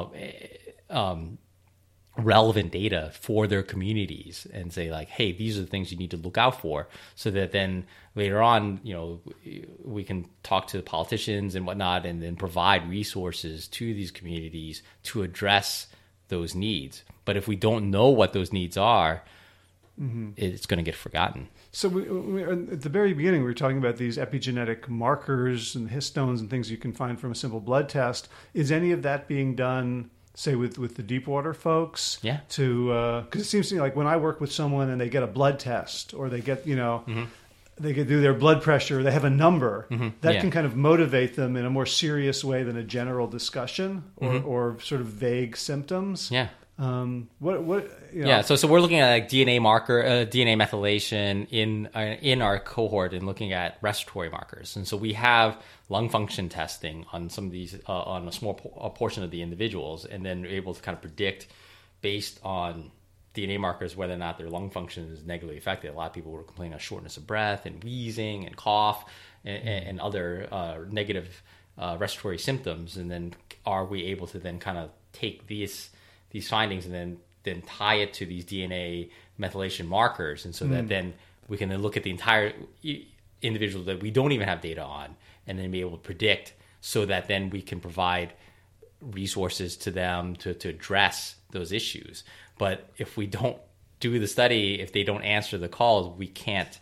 um, relevant data for their communities and say like, hey, these are the things you need to look out for, so that then later on, you know, we can talk to politicians and whatnot and then provide resources to these communities to address those needs. But if we don't know what those needs are, mm-hmm. it's going to get forgotten. So we, we, at the very beginning, we were talking about these epigenetic markers and histones and things you can find from a simple blood test. Is any of that being done, say, with, with the deep water folks? Yeah. To because it seems to me like when I work with someone and they get a blood test or they get, you know, mm-hmm. they get do their blood pressure, they have a number, mm-hmm. that yeah. can kind of motivate them in a more serious way than a general discussion or, mm-hmm. or sort of vague symptoms. Yeah. Um, what, what, you know. Yeah. So, so we're looking at like D N A marker, uh, D N A methylation in, uh, in our cohort and looking at respiratory markers. And so we have lung function testing on some of these, uh, on a small po- a portion of the individuals, and then we're able to kind of predict based on D N A markers whether or not their lung function is negatively affected. A lot of people were complaining of shortness of breath and wheezing and cough and, and other uh, negative uh, respiratory symptoms. And then are we able to then kind of take these these findings and then then tie it to these D N A methylation markers, and so mm. that then we can then look at the entire individual that we don't even have data on, and then be able to predict, so that then we can provide resources to them to, to address those issues. But if we don't do the study, if they don't answer the calls, we can't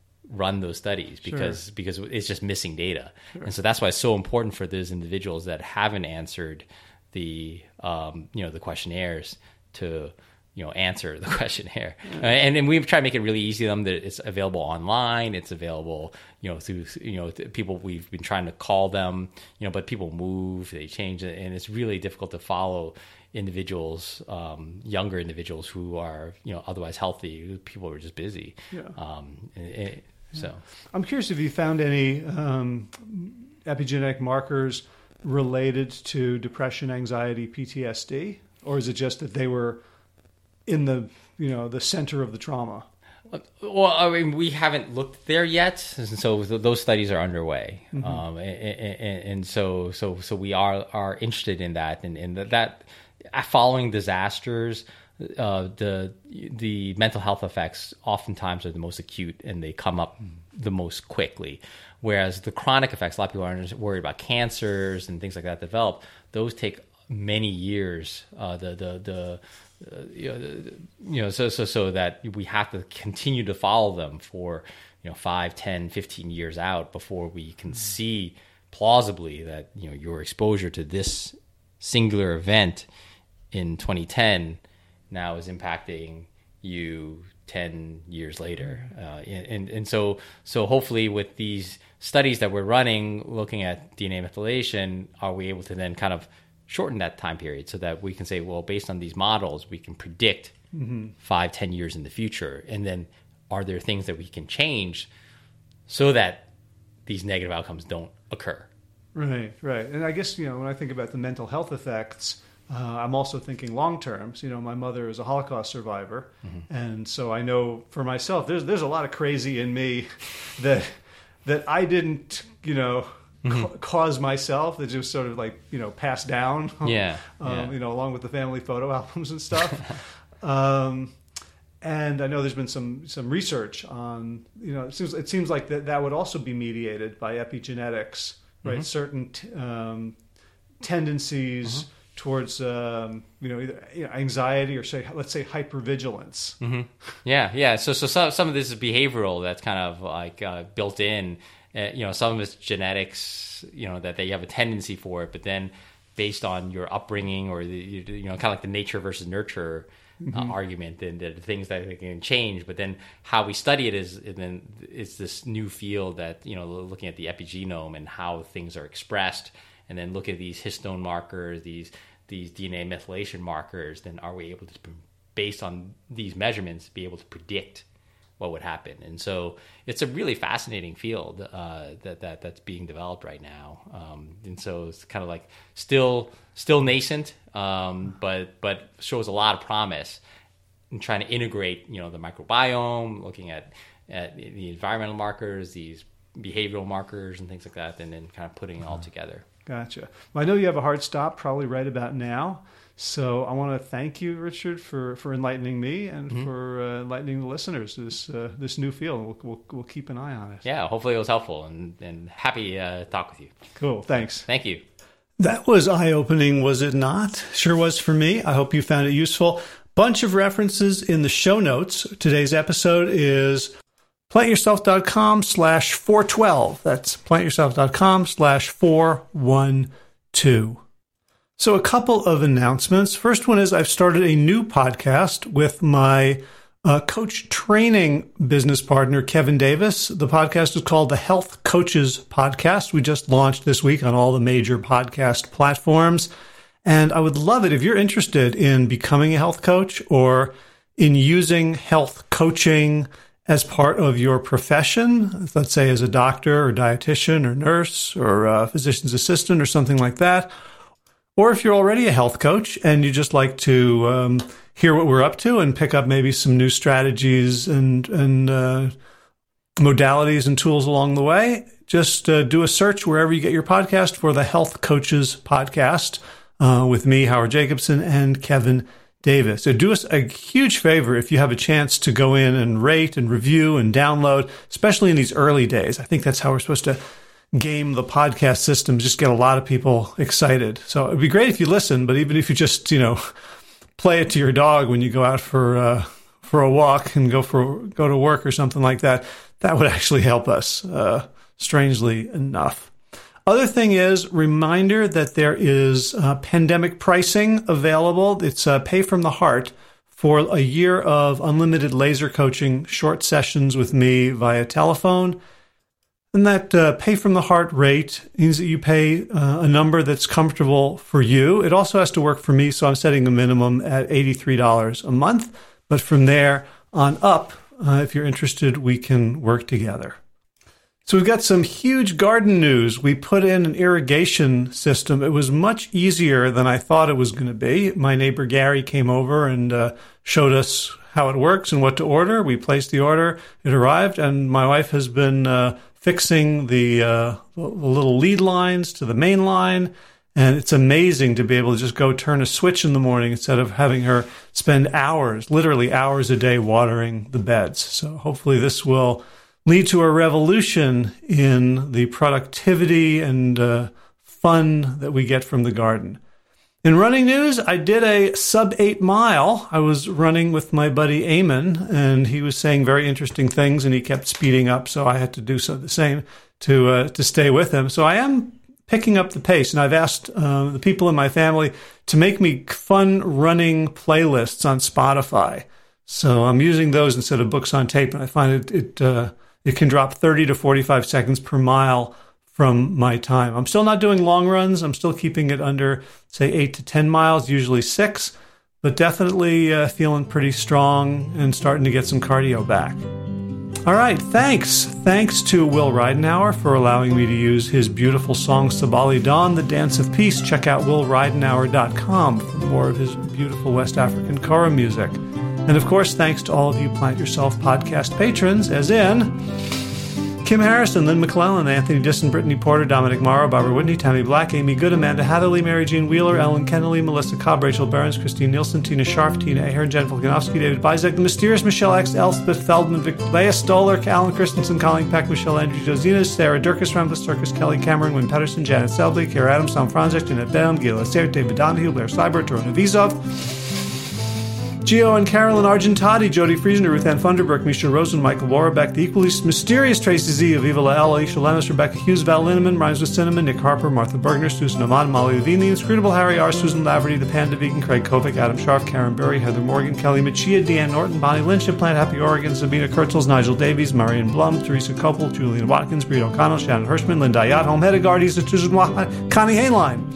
run those studies because sure. because it's just missing data. Sure. And so that's why it's so important for those individuals that haven't answered the um, you know the questionnaires to you know answer the questionnaire. Mm-hmm. uh, and and we've tried to make it really easy to them, that it's available online, it's available you know through you know people, we've been trying to call them, you know but people move, they change, and it's really difficult to follow individuals, um, younger individuals who are you know otherwise healthy. People are just busy. Yeah. Um, and, and, so I'm curious if you found any um, epigenetic markers related to depression, anxiety, P T S D, or is it just that they were in the you know the center of the trauma? Well, I mean, we haven't looked there yet, and so those studies are underway, mm-hmm. um, and, and, and so so so we are are interested in that, and, and that following disasters, uh, the the mental health effects oftentimes are the most acute, and they come up the most quickly. Whereas the chronic effects, a lot of people are worried about cancers and things like that develop. Those take many years. Uh, the the the uh, you know, the, you know so so so that we have to continue to follow them for you know five, ten, fifteen years out before we can see plausibly that you know your exposure to this singular event in twenty ten now is impacting you ten years later. Uh, and, and so so hopefully with these studies that we're running looking at D N A methylation, are we able to then kind of shorten that time period so that we can say, well, based on these models, we can predict mm-hmm. five, ten years in the future. And then are there things that we can change so that these negative outcomes don't occur? Right, right. And I guess, you know, when I think about the mental health effects, Uh, I'm also thinking long term. So, you know, my mother is a Holocaust survivor, mm-hmm. and so I know for myself, there's there's a lot of crazy in me that that I didn't, you know, mm-hmm. ca- cause myself. That just sort of like you know passed down, yeah, um, yeah. you know, along with the family photo albums and stuff. um, and I know there's been some some research on, you know, it seems it seems like that that would also be mediated by epigenetics, right? Mm-hmm. Certain t- um, tendencies. Mm-hmm. towards um, you know either you know, anxiety or say let's say hypervigilance. Mm-hmm. Yeah, yeah. So so some some of this is behavioral that's kind of like uh, built in. Uh, you know, some of it's genetics. You know that they have a tendency for it, but then based on your upbringing or the you know kind of like the nature versus nurture mm-hmm. uh, argument, then the things that can change. But then how we study it is and then it's this new field that you know looking at the epigenome and how things are expressed. And then look at these histone markers, these these D N A methylation markers, then are we able to, based on these measurements, be able to predict what would happen? And so it's a really fascinating field uh, that, that that's being developed right now. Um, and so it's kind of like still still nascent, um, but but shows a lot of promise in trying to integrate, you know, the microbiome, looking at, at the environmental markers, these behavioral markers and things like that, and then kind of putting it all together. Gotcha. Well, I know you have a hard stop probably right about now. So I want to thank you, Richard, for, for enlightening me and mm-hmm. for uh, enlightening the listeners to this, uh, this new field. We'll, we'll, we'll keep an eye on it. Yeah, hopefully it was helpful, and, and happy uh, to talk with you. Cool. Thanks. Thank you. That was eye-opening, was it not? Sure was for me. I hope you found it useful. bunch of references in the show notes. Today's episode is plantyourself.com slash 412. That's plantyourself.com slash 412. So a couple of announcements. First one is I've started a new podcast with my uh, coach training business partner, Kevin Davis. The podcast is called the Health Coaches Podcast. We just launched this week on all the major podcast platforms. And I would love it if you're interested in becoming a health coach or in using health coaching as part of your profession, let's say as a doctor or dietitian or nurse or a physician's assistant or something like that. Or if you're already a health coach and you just like to um, hear what we're up to and pick up maybe some new strategies and, and uh, modalities and tools along the way, just uh, do a search wherever you get your podcast for the Health Coaches Podcast uh, with me, Howard Jacobson, and Kevin Davis. So do us a huge favor if you have a chance to go in and rate and review and download, especially in these early days. I think that's how we're supposed to game the podcast system, just get a lot of people excited. So it'd be great if you listen, but even if you just, you know, play it to your dog when you go out for uh, for a walk and go for go to work or something like that, that would actually help us, uh, strangely enough. Other thing is, reminder that there is uh, pandemic pricing available. It's uh, Pay from the Heart for a year of unlimited laser coaching, short sessions with me via telephone. And that uh, Pay from the Heart rate means that you pay uh, a number that's comfortable for you. It also has to work for me, so I'm setting a minimum at eighty-three dollars a month. But from there on up, uh, if you're interested, we can work together. So we've got some huge garden news. We put in an irrigation system. It was much easier than I thought it was going to be. My neighbor Gary came over and uh, showed us how it works and what to order. We placed the order. It arrived, and my wife has been uh, fixing the, uh, the little lead lines to the main line. And it's amazing to be able to just go turn a switch in the morning instead of having her spend hours, literally hours a day, watering the beds. So hopefully this will lead to a revolution in the productivity and uh, fun that we get from the garden. In running news, I did a sub eight mile. I was running with my buddy Eamon, and he was saying very interesting things, and he kept speeding up, so I had to do so the same to uh, to stay with him. So I am picking up the pace, and I've asked uh, the people in my family to make me fun running playlists on Spotify. So I'm using those instead of books on tape, and I find it it, uh, it can drop thirty to forty-five seconds per mile from my time. I'm still not doing long runs. I'm still keeping it under, say, eight to ten miles, usually six, but definitely uh, feeling pretty strong and starting to get some cardio back. All right, thanks. Thanks to Will Ridenhour for allowing me to use his beautiful song, Sabali Dawn, The Dance of Peace. Check out will ridenhour dot com for more of his beautiful West African kora music. And of course, thanks to all of you Plant Yourself podcast patrons, as in Kim Harrison, Lynn McClellan, Anthony Disson, Brittany Porter, Dominic Morrow, Barbara Whitney, Tammy Black, Amy Good, Amanda Hatherley, Mary Jean Wheeler, Ellen Kennelly, Melissa Cobb, Rachel Burns, Christine Nielsen, Tina Scharf, Tina Ahern, Jen Volkanovsky, David Bizek, The Mysterious Michelle X, Elspeth Feldman, Vic, Leah Stoller, Alan Christensen, Colleen Peck, Michelle Andrew Josina, Sarah Durkis, Rambless Circus, Kelly Cameron, Wynn Pedersen, Janet Selby, Kara Adams, Tom Franzek, Jeanette Bell, Gila Sarah, David Donahue, Blair Seiber, Torona Vizov, Gio and Carolyn Argentati, Jody Friesen, Ruth Ann Funderburk, Misha Rosen, Michael Warbeck, the equally mysterious Tracy Z of Viva La L, Alicia Lemus, Rebecca Hughes, Val Linneman, Rhymes with Cinnamon, Nick Harper, Martha Bergner, Susan Amon, Molly Levine, the Inscrutable Harry R, Susan Laverty, the Panda Vegan, Craig Kovic, Adam Scharf, Karen Burry, Heather Morgan, Kelly Machia, Deanne Norton, Bonnie Lynch, Plant Happy Oregon, Sabina Kurtzels, Nigel Davies, Marion Blum, Teresa Copel, Julian Watkins, Breed O'Connell, Shannon Hirschman, Linda Yacht, Home Hedegaard, Susan Connie Hainline,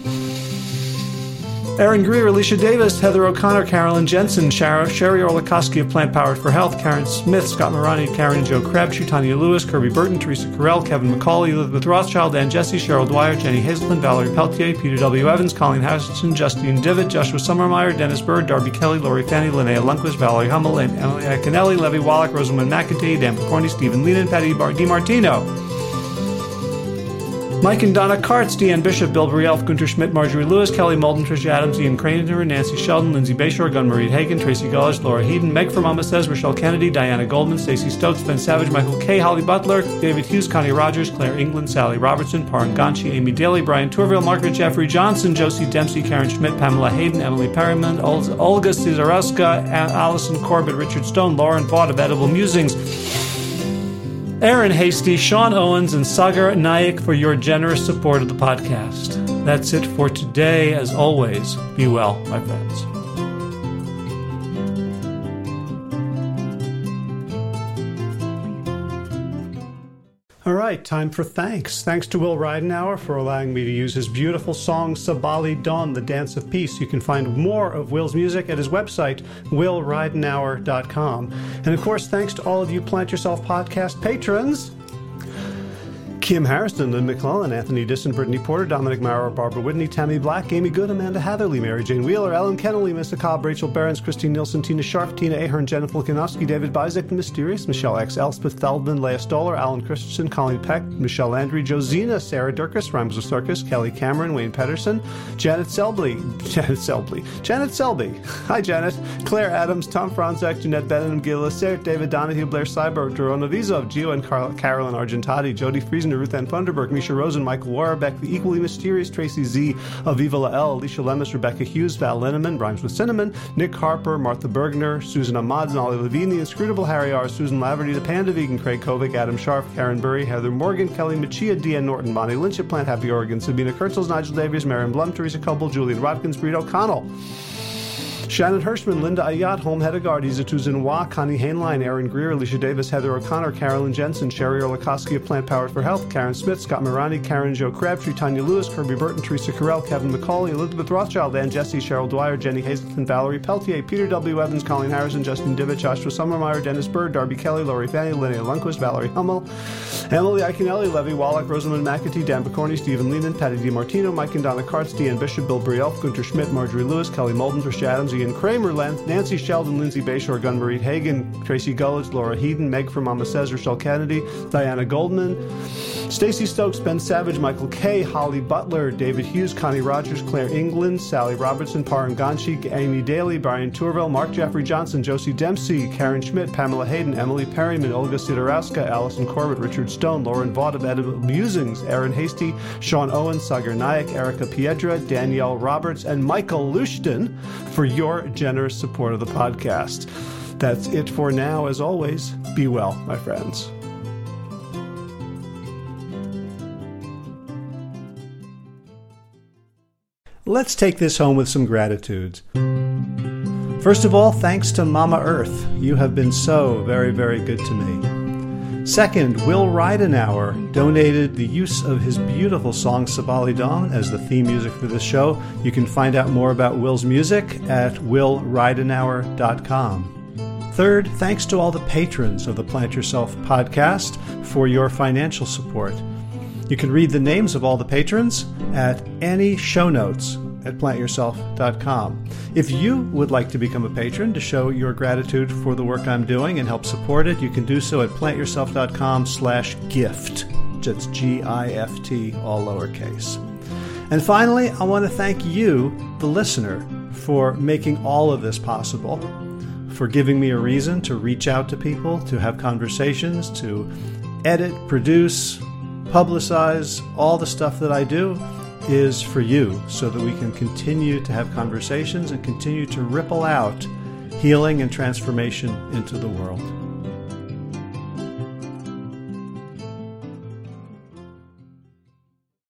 Aaron Greer, Alicia Davis, Heather O'Connor, Carolyn Jensen, Shara, Sherry Orlikoski of Plant Powered for Health, Karen Smith, Scott Morani, Karen and Joe Krebs, Tanya Lewis, Kirby Burton, Teresa Carell, Kevin McCauley, Elizabeth Rothschild, Ann Jesse, Cheryl Dwyer, Jenny Hazelton, Valerie Peltier, Peter W. Evans, Colleen Harrison, Justine Divitt, Joshua Summermeyer, Dennis Bird, Darby Kelly, Lori Fanny, Linnea Lundquist, Valerie Hummel, and Emily Akinelli, Levy Wallach, Rosamund McEntee, Dan Picorni, Stephen Leland, Patty Bar- DiMartino, Mike and Donna Kartz, Deanne Bishop, Bill Brielf, Gunter Schmidt, Marjorie Lewis, Kelly Malden, Tricia Adams, Ian Craner, Nancy Sheldon, Lindsay Bayshore, Gunmarie Hagen, Tracy Gullish, Laura Heaton, Meg from Mama Says, Rochelle Kennedy, Diana Goldman, Stacey Stokes, Ben Savage, Michael K., Holly Butler, David Hughes, Connie Rogers, Claire England, Sally Robertson, Paran Ganchi, Amy Daly, Brian Tourville, Margaret Jeffrey Johnson, Josie Dempsey, Karen Schmidt, Pamela Hayden, Emily Perryman, Ol- Olga Cesarowska, A- Allison Corbett, Richard Stone, Lauren Vaught of Edible Musings, Aaron Hasty, Sean Owens, and Sagar Naik for your generous support of the podcast. That's it for today. As always, be well, my friends. All right, time for thanks. Thanks to Will Ridenauer for allowing me to use his beautiful song Sabali Dawn, The Dance of Peace. You can find more of Will's music at his website, will ridenauer dot com. And of course, thanks to all of you Plant Yourself podcast patrons. Kim Harrison, Lynn McClellan, Anthony Disson, Brittany Porter, Dominic Maurer, Barbara Whitney, Tammy Black, Amy Good, Amanda Hatherley, Mary Jane Wheeler, Ellen Kennelly, Mister Cobb, Rachel Behrens, Christine Nielsen, Tina Sharp, Tina Ahern, Jennifer Kanofsky, David Bizek, The Mysterious, Michelle X, Elspeth Feldman, Leah Stoller, Alan Christensen, Colleen Peck, Michelle Landry, Josina, Sarah Durkis, Rhymes with Circus, Kelly Cameron, Wayne Pedersen, Janet Selby, Janet Selby, Janet Selby, hi Janet, Claire Adams, Tom Franzak, Jeanette Benham, Gilles Sert, David Donahue, Blair Cyber, Dorona Vizov, Gio and Carol, Carolyn Argentati, Jody Friesen, Ruth Ann Funderburg, Misha Rosen, Michael Warbeck, the equally mysterious Tracy Z, Aviva Lael, Alicia Lemus, Rebecca Hughes, Val Linneman, Rhymes with Cinnamon, Nick Harper, Martha Bergner, Susan Ahmad, Ollie Levine, the inscrutable Harry R., Susan Laverty, the Panda Vegan, Craig Kovic, Adam Sharp, Karen Burry, Heather Morgan, Kelly Machia, Deanne Norton, Bonnie Lynch at Plant Happy Oregon, Sabina Kurtzels, Nigel Davies, Marion Blum, Teresa Coble, Julian Watkins, Breed O'Connell, Shannon Hirschman, Linda Ayat, Holm Hedegaard, Izatu Zinwa, Connie Hainline, Aaron Greer, Alicia Davis, Heather O'Connor, Carolyn Jensen, Sherry Orlikoski of Plant Powered for Health, Karen Smith, Scott Morani, Karen Jo Crabtree, Tanya Lewis, Kirby Burton, Teresa Carell, Kevin McCauley, Elizabeth Rothschild, Ann Jesse, Cheryl Dwyer, Jenny Hazelton, Valerie Peltier, Peter W. Evans, Colleen Harrison, Justin Divich, Joshua Summermeyer, Dennis Bird, Darby Kelly, Lori Fanny, Linnea Lundquist, Valerie Hummel, Emily Iaconelli, Levy Wallach, Rosamund McAtee, Dan Picorni, Stephen Lehman, Patty DiMartino, Mike and Donna Kartz, Deanne Bishop, Bill Brielf, Gunter Schmidt, Marjorie Lewis, Kelly Molden, Trish Adams, Ian Kramer, Len, Nancy Sheldon, Lindsay Bayshore, Gunmarie Hagen, Tracy Gullich, Laura Heaton, Meg from Mama Says, Rochelle Kennedy, Diana Goldman, Stacey Stokes, Ben Savage, Michael K., Holly Butler, David Hughes, Connie Rogers, Claire England, Sally Robertson, Paran Ganchi, Amy Daly, Brian Tourville, Mark Jeffrey Johnson, Josie Dempsey, Karen Schmidt, Pamela Hayden, Emily Perryman, Olga Sidorowska, Allison Corbett, Richard Stone, Lauren Vaught of Edible Musings, Aaron Hasty, Sean Owens, Sagar Naik, Erica Piedra, Danielle Roberts, and Michael Lushton for your generous support of the podcast. That's it for now. As always, be well, my friends. Let's take this home with some gratitudes. First of all, thanks to Mama Earth. You have been so very, very good to me. Second, Will Ridenauer donated the use of his beautiful song Sabali Dawn as the theme music for this show. You can find out more about Will's music at will ridenauer dot com. Third, thanks to all the patrons of the Plant Yourself podcast for your financial support. You can read the names of all the patrons at any show notes at plant yourself dot com. If you would like to become a patron to show your gratitude for the work I'm doing and help support it, you can do so at plant yourself dot com slash gift. That's G I F T, all lowercase. And finally, I want to thank you, the listener, for making all of this possible, for giving me a reason to reach out to people, to have conversations, to edit, produce, publicize. All the stuff that I do is for you, so that we can continue to have conversations and continue to ripple out healing and transformation into the world.